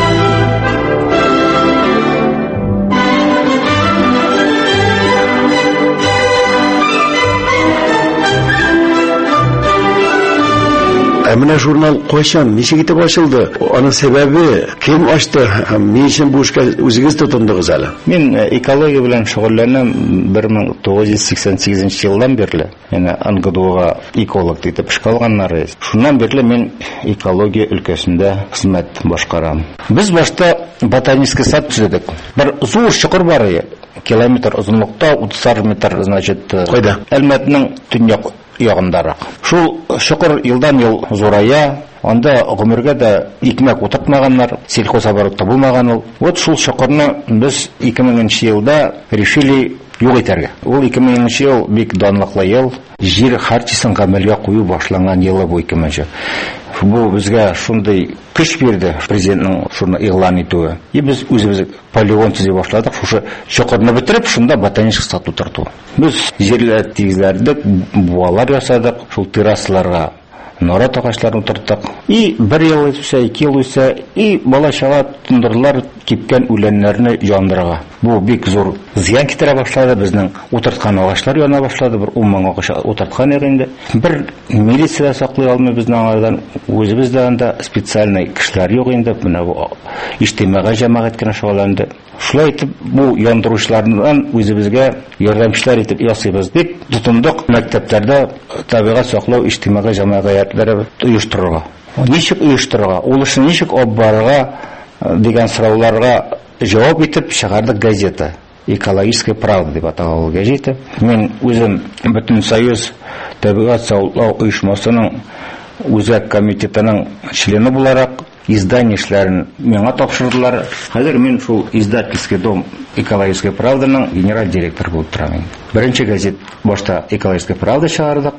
Emine jurnal koşan, nişe gitip açıldı? Onun sebebi kim açtı? Niçin bu işe özünüz tutundunuz hala? Ben ekologiya bilen şugullanam 1988 yıldan beri. Yani Angadoga ekolog deyip iş kalganlar. Şundan beri men ekologiya ülkesinde hizmet başkaram. Biz başta botanический сад түзедік. Bir zor çukur var ya, kilometr uzunlukta 30 метр, значит, Әлмәтнең төньяк ягындарак. Шул чуkur yıldan yıl зорая, анда гомергә дә икмәк утыртмаганнар, сельхозоборотта булмаган ул. Вот шул чукырны без 2000 елда решили юк итәргә. Ул 2000 ел бик данлыклы ел, җир хартиясын гамәлгә кую башланган елы бу 2000. Бу безгә шундый көч бирде президентның шуны игълан итүе. И без үзебез полигон төзи башладык. Шушы чокырны бетереп, шунда ботанический сад утырту. Без җирләр тигезләрдә буалар ясадык, шул террасларга нарат агачларын утырттык. И 1 ел үтсә, 2 ел үтсә, и бала-чага тундырлар кипкән үләннәрне яндырырга. Бу бик зур зыян китерә башлады, безнең утырткан агачлар яна башлады, бер 10 мең агач утырткан инде. Бер милиция саклый алмый безнең аңардан, үзебездә анда специальный кешеләр юк инде, менә бу иҗтимагый җәмәгать кенә шөгыльләнде. Шулай итеп, бу яндыручылардан үзебезгә ярдәмчеләр итеп ясыйбыз дип тотындык мәктәпләрдә табигать саклау иҗтимагый җәмәгатьләре оештырырга. Ничек оештырырга, ул эшне ничек алып барырга дигән сорауларга җавап итеп чыгардык газета. Экологическая правда дип аталган газета. Мин үзем Бөтен союз табигать саклау оешмасының үзәк комитетының члены буларак издание эшләрен миңа тапшырдылар. Хәзер мин шул издательский дом Экологическая правданың генераль директор булып торам. Беренче газет башта Экологическая правда чыгардык.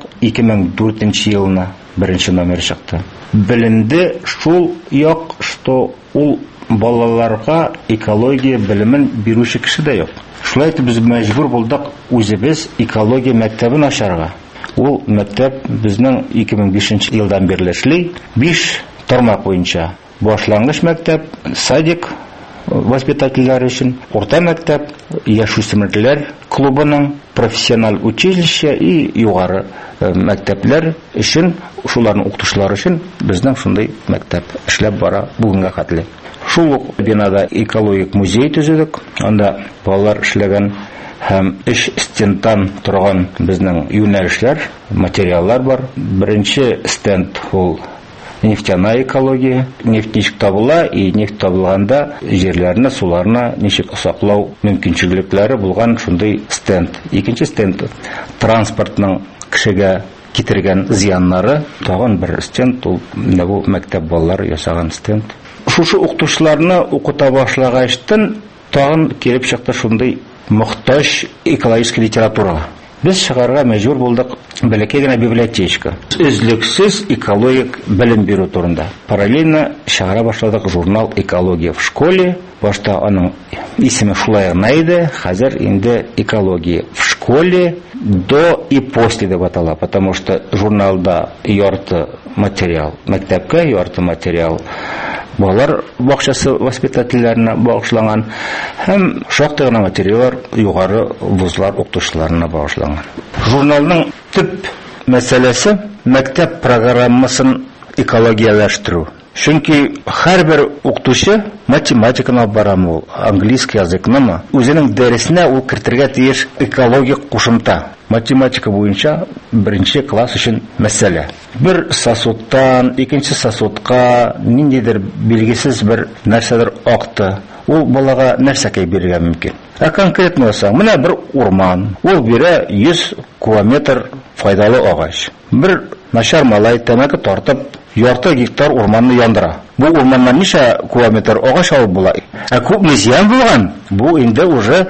2004 елына беренче номер чыкты. Беленде шул як, что ул балаларга экология белемен бирүче кеше дә юк. Шулай итеп без мәҗбүр булдык үзебез экология мәктәбен ачарга. Ул мәктәп безнең 2005 елдан бирле эшли. 5 тармак буенча: башлангыч мәктәп, садик воспитательләре өчен, орта мәктәп, яшүсмерләр клубының, профессиональ училище и югары мәктәпләр өчен, шуларның укытучылары өчен безнең шундый мәктәп эшләп бара бүгенгә хәтле. Шул ук бинада экологик музей төзедек. Анда балалар эшләгән һәм эш стендан торган безнең юнәлешләр, материаллар бар. Беренче стенд ул нефтяная экология. Нефть ничек табыла и нефть табылганда җирләрне, суларны ничек саклау мөмкинчелекләре булган шундый стенд. Икенче стенд транспортның кешегә китергән зыяннары. Тагын бер стенд ул бу мәктәп балалары ясаган стенд. Шушы укытучыларны укыта башлагачтан тагын килеп чыкты шундый мохтаҗ экологический литературага. Без чыгарга мәҗбүр булдык бәләкәй генә библиотечка. Үзлексез экологик белем бирү турында. Параллельно чыгара башладык журнал «Экология в школе». Башта аның исеме шулай гына иде, хәзер инде «Экология в школе» до и после дип атала, потому что журналда ярты материал мәктәпкә, ярты материал балалар бакчасы воспитательләренә багышланган һәм шактый гына материаллар югары вузлар укытучыларына багышланган. Журналның төп мәсьәләсе мәктәп программасын экологияләштерү. Чөнки һәрбер укытучы математиканы барамы, английский языкны үзенең дәресенә ул кертергә тиеш экологик кушымта. Математика буенча беренче класс өчен мәсьәлә. Бер сосудтан икенче сосудка ниндидер билгесез бер нәрсәдер акты. Ул балага нәрсәкә бирергә мөмкин. Конкретно алсаң, менә бер урман. Ул бирә 100 километр файдалы агач. Бер начар малай тәмәке тартып ярты гектар урманны яндыра. Бу урманнан ничә километр агач алып була? Күпме зыян булган? Бу инде уже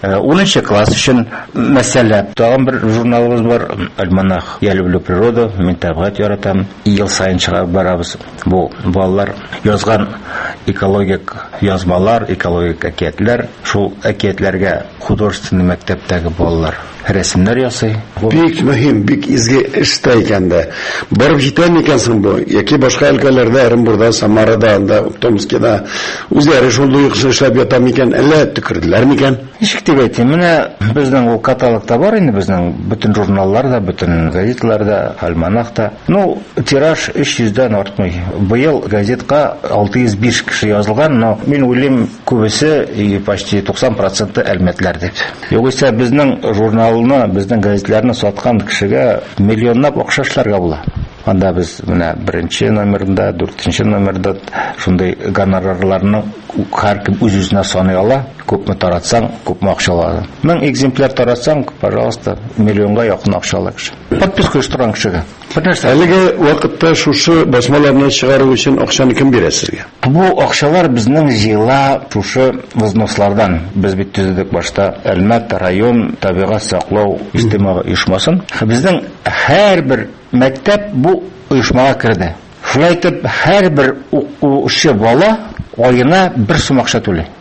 10 класс өчен мәсьәлә. Тагын бер журналыбыз бар, Альманах «Я люблю природу», мин табигать яратам. Ел сайын чыгарып барабыз. Бу балалар язган экологик язмалар, экологик әкиятләр. Шул әкиятләргә художественный мәктәптәге балалар рәсемнәр ясый. Бик мөһим, бик изге эштә икән дә. Барып җитә микәнсең бу? Яки башка өлкәләрдә, Оренбурда, Самарада, анда, Томскида үзләре шундый эшләп ята микән, әллә төкерделәр микән? Ничек дип әйтим, менә безнең ул каталогта бар инде, безнең бөтен журналларда, бөтен газеталарда, Альманахта. Ну, тираж 300-дән артмый. Быел газетка 605 кеше язылган, но мин уйлыйм, күбесе и почти 90% әлмәтләр дип. Югыйсә безнең журналны, безнең газетларны саткан кешегә миллионлап акча эшләргә була. Анда без менә 1-нче номерда, 4-нче номерда шундый гонорарларны һәркем үз-үзенә саный ала. Күпме таратсаң, күпме акча ала. 1000 экземпляр таратсаң, пожалуйста, миллионга якын акча ала кеше. Подписка оештырган кешегә. Әлеге вакытта шушы басмаларны чыгару өчен акчаны кем бирә сезгә? Бу акчалар безнең җыела шушы взнослардан. Без бит төзедек башта Әлмәт район табигать саклау иҗтимагый оешмасын. Безнең һәрбер мәктәп бу оешмага керде. Шулай итеп һәрбер укучы бала аена 1 сум акча түләй.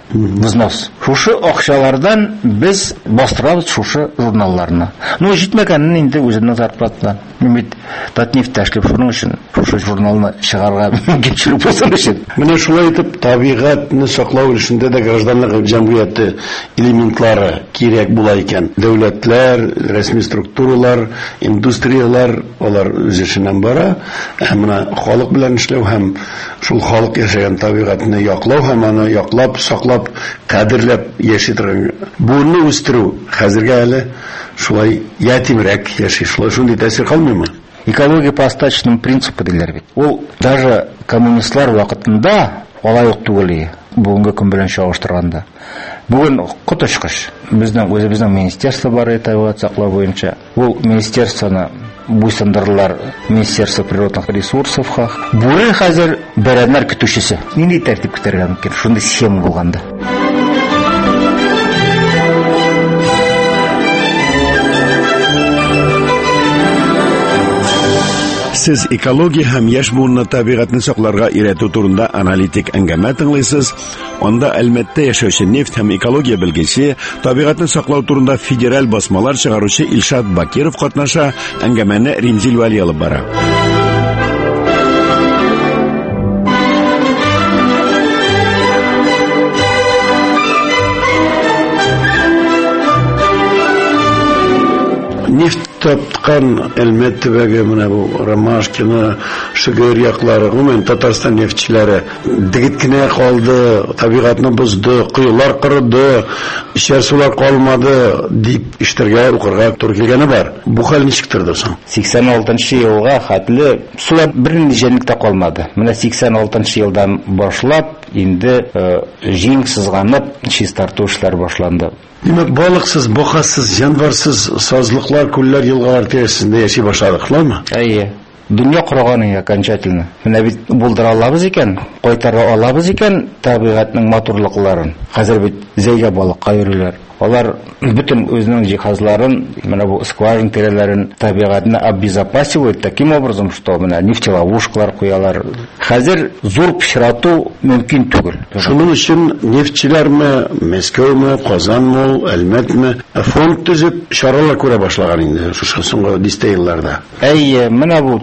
взнос. Шушы акчалардан без бастырабыз шушы журналларны. Җитмәгәнне инде үзенең зарплатадан. Бит Татнефть эшләп шуның өчен шушы журналны чыгарга мөмкинчелек булсын өчен. Менә шулай итеп табигатьне саклау эшендә дә гражданлык җәмгыяте элементлары кирәк була икән. Дәүләтләр, рәсми структуралар, индустриялар алар үз эшеннән бара. Менә халык белән эшләү һәм шул халык яшәгән табигатьне яклау һәм аны яклап, саклап, кадерләп яши торган. Буны үстерү хәзергә әле шулай ятимрәк яши, шулай шундый тәэсир калмыймы? Экология по остаточному принципу диләр бит. Ул даже коммунистлар вакытында алай ук түгел. Бүгенге көн белән чагыштырганда. Бүген коточкыч. Безнең министерство бар табигать саклау буенча. Ул министерствоны буйсындырылар Министерство природных ресурсов. Бүре хәзер бәрәннәр көтүчесе. Нинди тәртип көтәргә мөмкин? Шундый схема булганда. Сез экология һәм яшь буынны табигатьне сакларга өйрәтү турында аналитик әңгәмә тыңлыйсыз. Анда әлмәттә яшәүче нефть һәм экология белгече, табигатьне саклау турында федераль басмалар чыгаручы Илшат Бакиров катнаша, әңгәмәне Римзил Вали алып бара. Нефть тапкан Әлмәт төбәге менә бу Ромашкина, Шыгыр яклары, гомумән Татарстан нефтчеләре дигит кенә калды, табигатьне бозды, кыюлар кырды, эчәр сулар калмады дип иштәргә укырга туры килгәне бар. Бу хәл ничек торды соң? 86 елга хәтле сулар бернинди җәнлектә калмады. Менә 86 елдан башлап инде җиң сызганып чистарту эшләре башланды. Димәк, балыксыз, бохасыз, җанварсыз сазлыклар, күлләр, елгалар тирәсендә яши башладык, шулаймы? Әйе. Дөнья корган окончательно. Менә бит булдыра алабыз икән, кайтара алабыз икән табигатьнең матурлыкларын. Хәзер бит зәйгә балыкка йөриләр. Алар bütün өзенең җиһазларын, менә бу скважин тирәләрен табигатьне обезопасивают таким образом, что менә нефтеловушкалар куялар. Хәзер зур пычрату мөмкин түгел. Шуның өчен нефтчеләрме, Мәскәүме, Казанмы, Әлмәтме фонд төзеп чаралар күрә башлаган инде шушы соңгы 10 елларда. Әйе, менә бу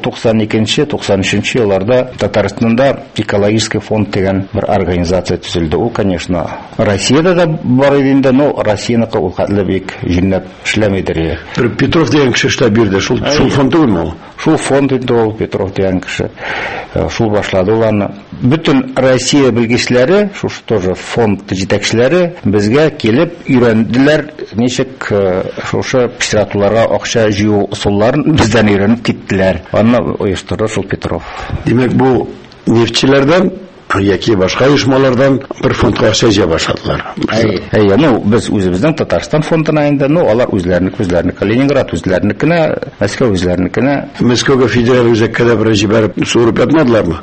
92-93 елларда Татарстанда экологический фонд дигән бер организация төзелде. Ул, конечно, Россиядә дә бар иде, но Россияныкы ул хәтле бик җиннәп эшләмидер. Петров дигән кеше эшләп бирде. Шул фонд түгелме ул? Шул фонд инде ул Петров дигән кеше. Шул башлады уларны. Bütün Россия белгечләре, шушы тоже фонд җитәкчеләре безгә килеп өйрәнделәр, ничек шушы пычратуларга акча җыю усулларын бездән өйрәнеп киттеләр. Аны оештырды шул Петров. Димәк, бу нефтчеләрдән яки башка оешмалардан бер фондка акча җыя башладылар. Әйе, без үзебезнең Татарстан фондына инде, алар үзләренең Ленинград үзләренекенә, Мәскәү үзләренекенә. Мәскәүгә федераль үзәккә дә бер җибәреп сурып ятмадылармы?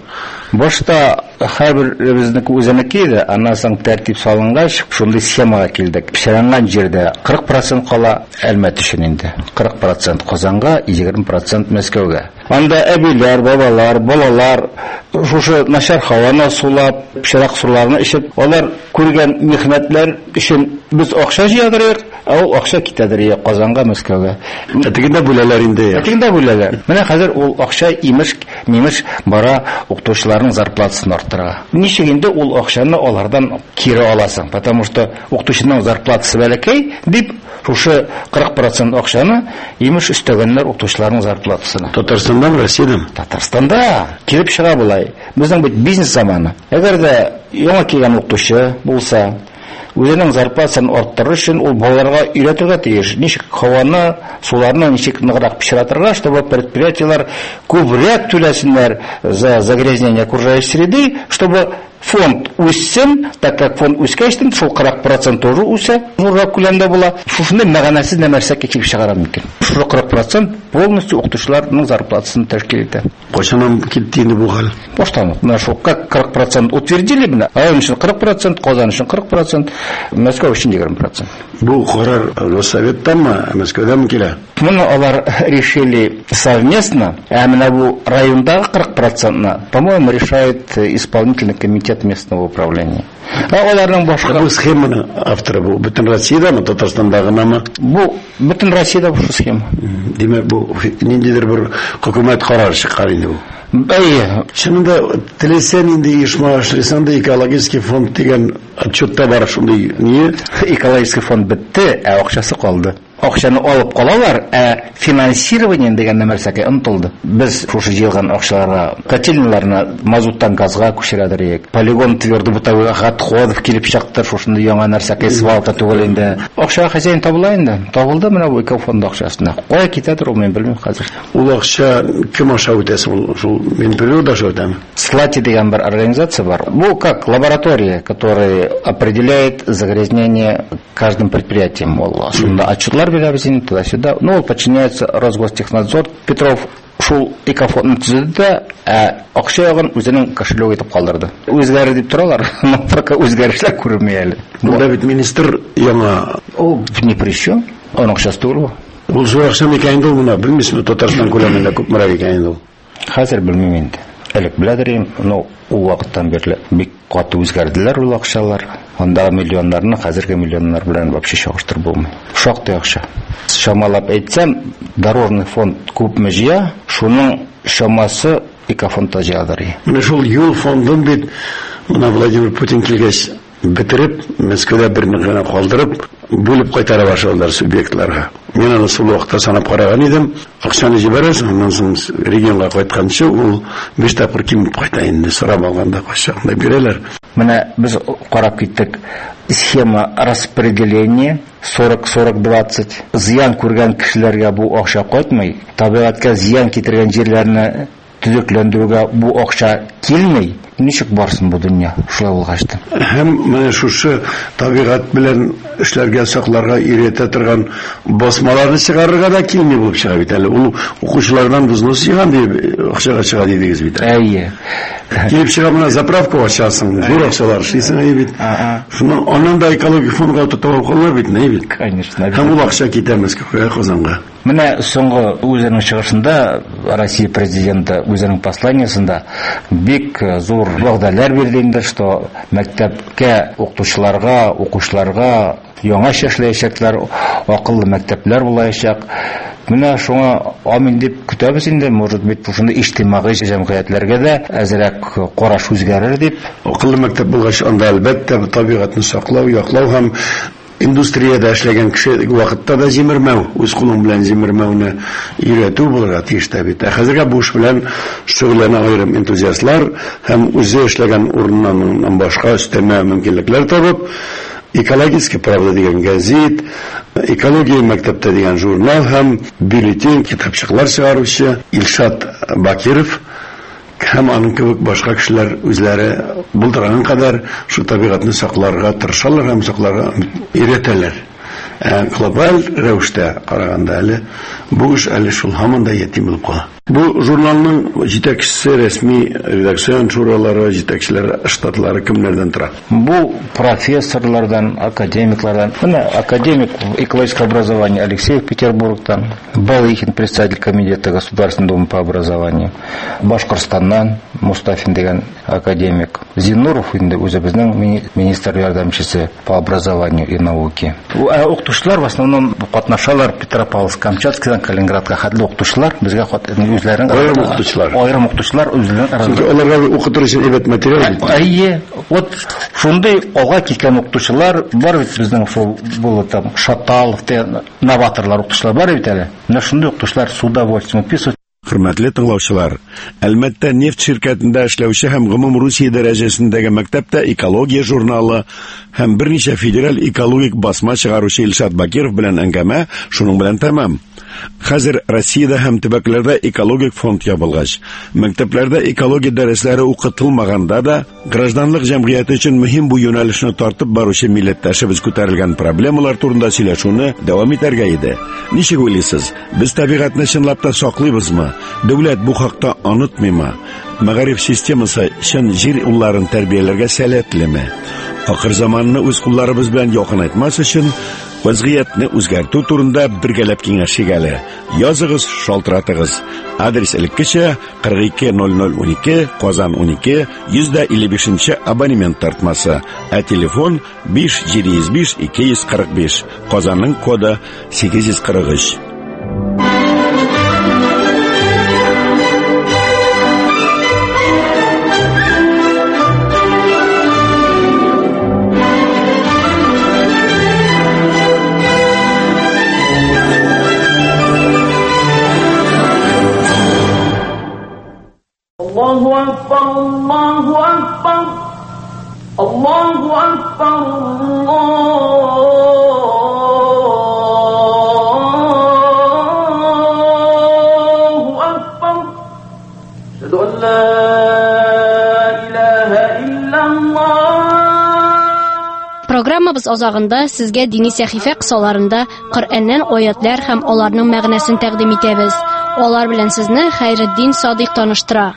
Башта һәрберебезнеке үзенеке иде, аннан соң тәртип салынгач, шундый схемага килдек. Пешерәнгән җирдә 40% кала Әлмәт өчен инде. 40% Казанга, 20% Мәскәүгә. Анда әбиләр, балалар шушы начар һаваны сулап, пычрак суларны эчеп, алар күргән михнәтләр өчен без акча җыядырык, ул акча китәдер Казанга, Мәскәүгә. Тегендә бүләләр инде. Тегендә бүләләр. Менә хәзер ул акча имеш бара укытучыларның зарплатасын арттырырга. Ничек инде ул акчаны алардан кире аласың? Потому что укытучының зарплатасы бәләкәй дип шушы 40% акчаны имеш өстәгәннәр укытучыларның зарплатасына. Татарстанда, Россиядә? Татарстанда килеп чыга булай. Безнең бит бизнес заманы. Әгәр дә яңа килгән укытучы булса, үзенең зарплатасын арттырыр өчен ул балаларга өйрәтергә тиеш. Ничек һаваны, суларны ничек ныграк пычратырга, чтобы предприятиелар күбрәк түләсеннәр за загрязнение окружающей среды, чтобы фонд үссен, так как фонд үскәчтен, шул 40% тоже үсә, зуррак күләмдә була. Шушында мәгънәсез нәрсә килеп чыгара мөмкин. Шул 40% полностью укытучыларның зарплатасын тәшкил итә. Кайчан китте инде бу хәл? Баштан. Менә шул 40% утвердили менә. Айын өчен 40%, Казан өчен 40%, Мәскәү өчен 20%. Бу карар Россоветтанмы, Мәскәүдәнме килә? Моны алар решили совместно, а именно бу райондагы 40%, по-моему, решает исполнительный комитет местного управления. А аларның башка бу схеманың авторы бу бөтен Россиядамы, Татарстандагымы? Бу бөтен Россиядә бу схема. Димәк, бу ниндидер бер хөкүмәт карары чыккан инде бу. Шунда телесен инде оешма эшләсәң дә экологический фонд дигән отчетта бар шундый не? Экологический фонд бетте, а акчасы калды. Акчаны алып калалар, а финансирование дигән нәрсәгә ынтылды. Без шушы җыелган акчаларга котельняларны мазуттан газга күчерәдер. Полигон твердый бытовой отходов килеп чыктыр, шушында яңа нәрсәгә свалка түгел инде. Акча хозяин табыла инде. Табылды менә бу экофонд акчасына. Кая китәдер ул, мен белмим хәзер. Ул акча кем аша үтәсен? Шул мен периодда шәүдәме? Слати дигән бер организация бар. Бу как лаборатория, которая определяет загрязнение каждым предприятием. Шунда отчетлар беребез инде туда-сюда. Ну, подчиняется Росгостехнадзор. Петров шул экофондны төзеде, акча ягын үзенең кошелек итеп калдырды. Үзгәрде дип торалар, но пока үзгәрешләр күрмәй әле. Монда бит министр яңа. Ул ни при чем? Аның акчасы түгел. Ул зур акча микән инде моны белмисезме? Татарстан күләмендә күпмәрәк икән инде ул. Хәзер белмим инде. Элек беләдер, но ул вакыттан бирле бик каты үзгәрделәр ул акчалар. Анда миллионнарны хәзерге миллионнар белән вообще чагыштырып булмый. Шактый акча. Шамалап әйтсәм, дорожный фонд күпме җыя, шуның шамасы экофондта җыядыр. Менә шул юл фондын бит менә Владимир Путин килгәч бетереп, Мәскәүдә берне генә калдырып, бүлеп кайтара башладылар субъектларга. Мен аны шул вакытта санап караган идем. Акчаны җибәрәсең, аннан соң регионга кайтканчы ул 5 тапкыр кимеп кайта инде, сорап алганда кайчакында бирәләр. Менә без карап киттек. Схема распределения 40-40-20. Зыян күргән кешеләргә бу акча кайтмый, табигатькә зыян китергән җирләрне төзекләндерүгә бу акча килмей. Ничек барсын бу дөнья? Шулай булгачты. Һәм менә шушы табигать белән эшләргә сакларга иретә торган басмаларны чыгарырга да килми булып чыга бит әле. Ул укучылардан взнос яган дип акчага чыга дидегез бит. Әйе. Килеп чыга менә заправка ачасың, зур акчалар шисең бит. Шуның аннан да экологик фондга тотып калалар бит, не бит? Конечно. Һәм ул акча китәмәс Казанга. Менә соңгы үзенең чыгышында Россия президенты үзенең посланиесында бик зур вәгъдәләр бирде инде, что мәктәпкә укучыларга яңаша эшләячәкләр, акыллы мәктәпләр булачак. Менә шуңа амин дип көтәбез инде, может быть, шундый иҗтимагый җәмгыятьләргә дә әзрәк караш үзгәрер дип. Акыллы мәктәп булгач, анда әлбәттә табигатьне саклау, яклау һәм индустриядә эшләгән кеше вакытта да җимермәү, үз кулың белән җимермәүне өйрәтү булырга тиеш бит. Хәзергә бу эш белән шөгыльләнә аерым энтузиастлар һәм үзе эшләгән урыннан башка өстәмә мөмкинлекләр табып, экологический правда дигән гәзит, экология мәктәптә дигән журнал һәм бюллетень, китапчыклар чыгаручы Илшат Бакиров һәм аның кебек башка кешеләр үзләре булдырган кадәр шу табигатьне сакларга тырышалар һәм сакларга өйрәтәләр. Глобаль рәвештә караганда әле бу эш әле шул һаман да ятим булып кала. Бу журналның җитәкчесе, рәсми редакцион шуралары, җитәкчеләре, штатлары кемнәрдән тора? Бу профессорлардан, академиклардан. Менә академик экологического образования Алексеев Петербургтан, Балыхин, председатель комитета Государственного дома по образованию, Башкортстаннан Мустафин дигән академик, Зинуров инде үзебезнең министр ярдәмчесе по образованию и науке. Укытучылар в основном катнашалар Петропавловск-Камчатскидан Калининградка хәтле укытучылар, безгә Айрым укытучылар үзләренең аларга укытыр өчен әйбәт материал. Әйе, вот шундый алга киткән укытучылар бар бит безнең шул булды там Шаталов, новаторлар укытучылар бар бит әле. Менә шундый укытучылар с удовольствием пишут. Хөрмәтле тыңлаучылар, әлбәттә нефть ширкәтендә эшләүче һәм гомум Русия дәрәҗәсендәге мәктәптә экология журналы һәм берничә федераль экологик басма чыгаручы Илшат Бакиров белән әңгәмә шуның белән тәмам. Хәзер Россиядә һәм төбәкләрдә экологик фонд ябылгач, мәктәпләрдә экология дәресләре укытылмаганда да, гражданлык җәмгыяте өчен мөһим бу юнәлешне тартып баручы милләттәшебез күтәрелгән проблемалар турында сөйләшүне дәвам итәргә иде. Ничек уйлыйсыз, без табигатьне чынлап та саклыйбызмы? Дәүләт бу хакта онытмыймы? Мәгариф системасы чын җир улларын тәрбияләргә сәләтлеме? Ахыр заманны үз кулларыбыз белән якынайтмас өчен Vaziyatni o'zgartirish turida birgalab kengashigali. Yozig'iz, shaltiratig'iz. Adres ilkicha 420012 Qozon 12 155 abonement tartmasi. Telefon 5705 245. Qozonning kodi 843. Программабыз азагында сезгә дини сәхифә кысаларында Коръәннән аятлар һәм аларның мәгънәсен тәкъдим итәбез. Алар белән сезне Хәйретдин Садыйк таныштыра.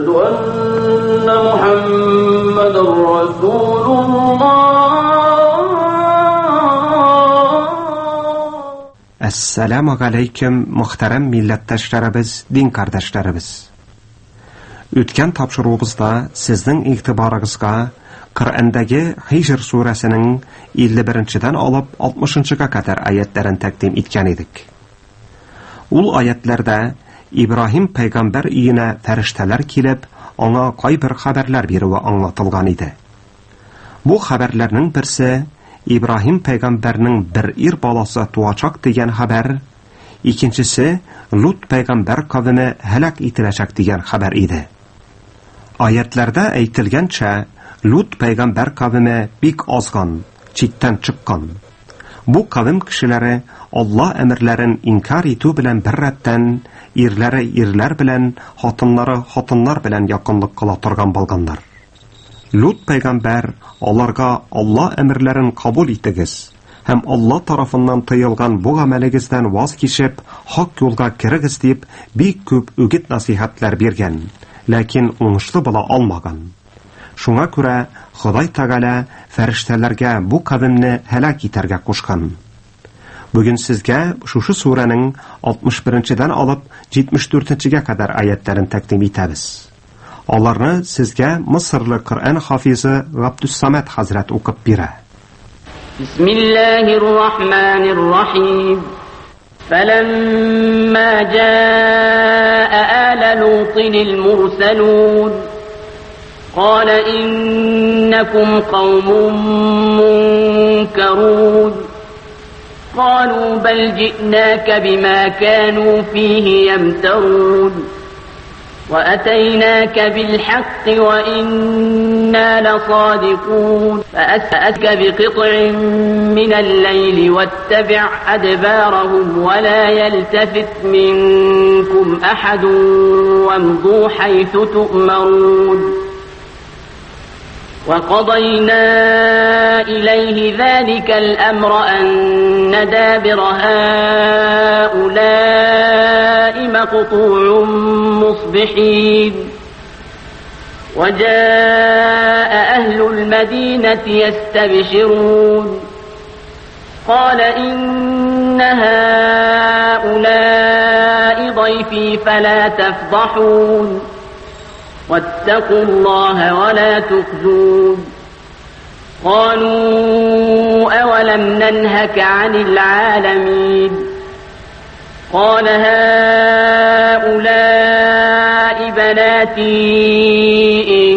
Ассаламу алейкум, мөхтәрәм милләттәшләребез, дин кардәшләребез. Үткән тапшыруыбызда сезнең игътибарыгызга Коръәндәге Хижр сүрәсенең 51-дән алып 60-га кадәр аятларын тәкъдим иткән идек. Ул аятларда Ибраһим пәйгамбер өенә фәрештәләр килеп, аңа кайбер хәбәрләр бирүе аңлатылган иде. Бу хәбәрләрнең берсе Ибраһим пәйгамбернең бер ир баласы туачак дигән хәбәр, икенчесе Лут пәйгамбер кавеме һәлак ителәчәк дигән хәбәр иде. Аятларда әйтелгәнчә, Лут пәйгамбер кавеме бик азган, читтән чыккан. Бу кавем кешеләре Алла әмерләрен инкар итү белән бер рәттән, ирләре ирләр белән, хатыннары хатыннар белән якынлык кыла торган булганнар. Лут пәйгамбер аларга Алла әмерләрен кабул итегез һәм Алла тарафыннан тыелган бу гамәлегездән ваз кичеп, хак юлга кирегез дип бик күп үгит насихатлар биргән, ләкин уңышлы була алмаган. Шуңа күрә Ходай Тәгалә фәрештәләргә бу кавемне һәлак итәргә кушкан. Бүген сезгә шушы сүрәнең 61-дән алып 74-гә кадәр аятларын тәкъдим итәбез. Аларны сезгә Мисырлы Коръән хафизы Габдуссамад хәзрәт укып бирә. Бисмиллаһир-рахманир-рахим. فلما جاء آل لوط المرسلون قال إنكم قوم منكرون قالوا بل جئناك بما كانوا فيه يمترون وأتيناك بالحق وإنا لصادقون فأسأتك بقطع من الليل واتبع أدبارهم ولا يلتفت منكم أحد وامضوا حيث تؤمرون وقضينا إليه ذلك الأمر أن دابر هؤلاء مقطوع مصبحين وجاء أهل المدينة يستبشرون قال إن هؤلاء ضيفي فلا تفضحون واتقوا الله ولا تخزون قالوا أولم ننهك عن العالمين قال هؤلاء بناتي إن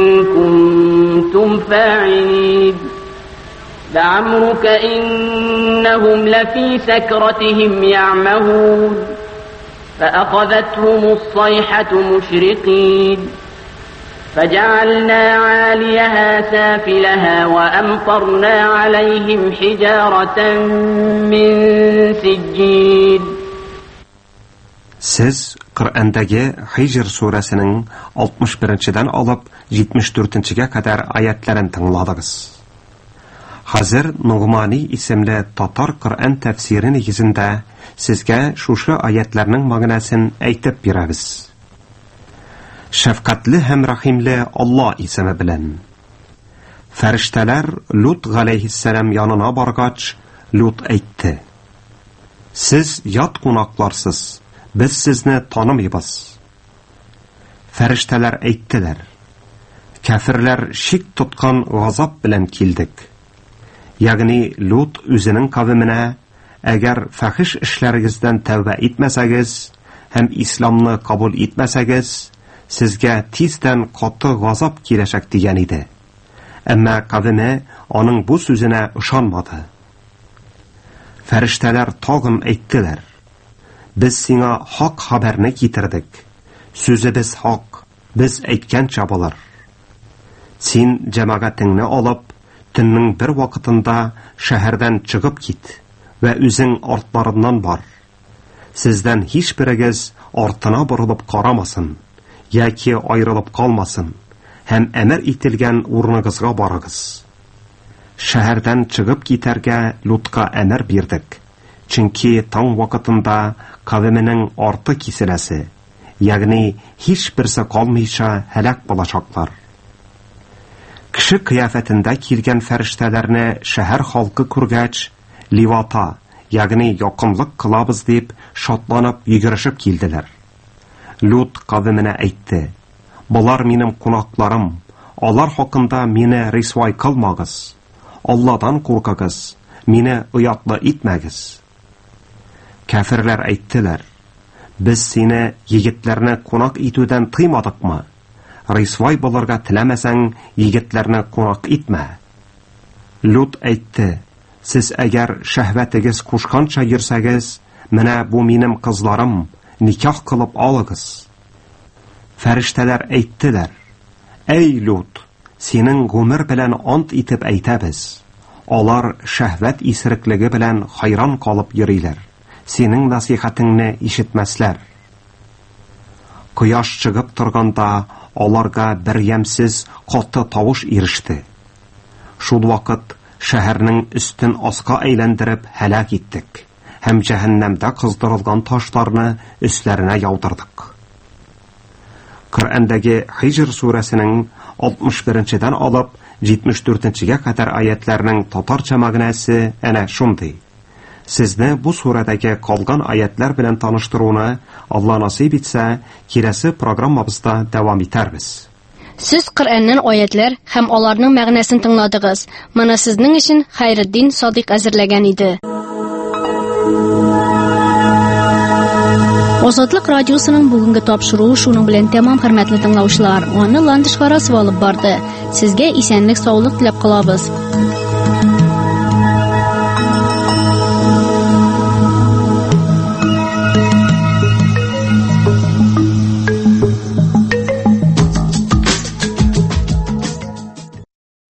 كنتم فاعلين لعمرك إنهم لفي سكرتهم يعمهون فأخذتهم الصيحة مشرقين فجعلنا عاليها سافلها وأمطرنا عليهم حجارة من سجيل. Siz Qur'andagi Hijr surəsinin 61-дән алып 74-гә кадәр аятларын тыңладыгыз. Хәзер Нугмани исемле татар Qur'an тәфсире нигезендә сезгә шушы аятларның мәгънәсен әйтеп бирәбез. Шәфкатьле һәм рәхимле Алла исеме белән. Фәрештәләр Лут галәйһиссәлам янына баргач, Lut әйтте: Сез ят кунакларсыз, без сезне танымыйбыз. Фәрештәләр әйттеләр: Кафирләр шик тоткан газап белән килдек. Ягъни Лут үзенең кавеменә: Әгәр фәхиш эшләрегездән тәүбә итмәсәгез һәм исламны кабул итмәсәгез, сезгә тиздән каты газап киләчәк дигән иде. Әмма кавеме аның бу сүзенә ышанмады. Фәрештәләр тагын әйттеләр: Без сиңа хак хәбәрне китердек. Сүзебез хак, без әйткәнчә булыр. Син җәмәгатеңне алып, төннең бер вакытында шәһәрдән чыгып кит вә үзең артларыннан бар. Сездән һичберегез артына борылып карамасын, яки аерылып калмасын, һәм әмер ителгән урыныгызга барыгыз. Шәһәрдән чыгып китәргә Лутка әмер бирдек, чөнки таң вакытында кавеменең арты киселәсе, ягъни һичберсе калмыйча һәлак булачаклар. Кеше кыяфәтендә килгән фәрештәләрне шәһәр халкы күргәч, ливата, ягъни якынлык кылабыз дип шатланып йөгерешеп килделәр. Лут кавеменә әйтте: Булар минем кунакларым, алар хакында мине рисвай кылмагыз. Алладан куркыгыз, мине уятлы итмәгез. Кафирләр әйттеләр: Без сине егетләрне кунак итүдән тыймадыкмы? Рисвай булырга теләмәсәң, егетләрне кунак итмә. Лут әйтте: Сез әгәр шәһвәтегез кушканча йөрсәгез, менә бу минем кызларым, никах кылып алыгыз. Фәрештәләр әйттеләр: Әй Лут, синең гомер белән ант итеп әйтәбез. Алар шәһвәт исереклеге белән хайран калып йөриләр. Синең насихатыңны ишетмәсләр. Кояш чыгып торганда аларга бер ямсыз каты тавыш иреште. Шул вакыт шәһәрнең өстен аска әйләндереп һәлак иттек һәм җәһәннәмдә кыздырылган ташларны өсләренә яудырдык. Коръәндәге Хижр сүрәсенең 61-дән алып 74-гә кадәр аятларның татарча мәгънәсе әнә шундый. Сезне бу сүрәдәге калган аятлар белән таныштыруны Алла насыйп итсә, киләсе программабызда дәвам итәрбез. Сез Коръәннән аятлар һәм аларның мәгънәсен тыңладыгыз. Моны сезнең өчен Хайретдин Садыйк әзерләгән иде. Азатлык радиосының бүгенге тапшыруы шуның белән тәмам, хөрмәтле тыңлаучылар. Аны ландышка расып алып барды. Сезгә исәнлек, саулык теләп калабыз.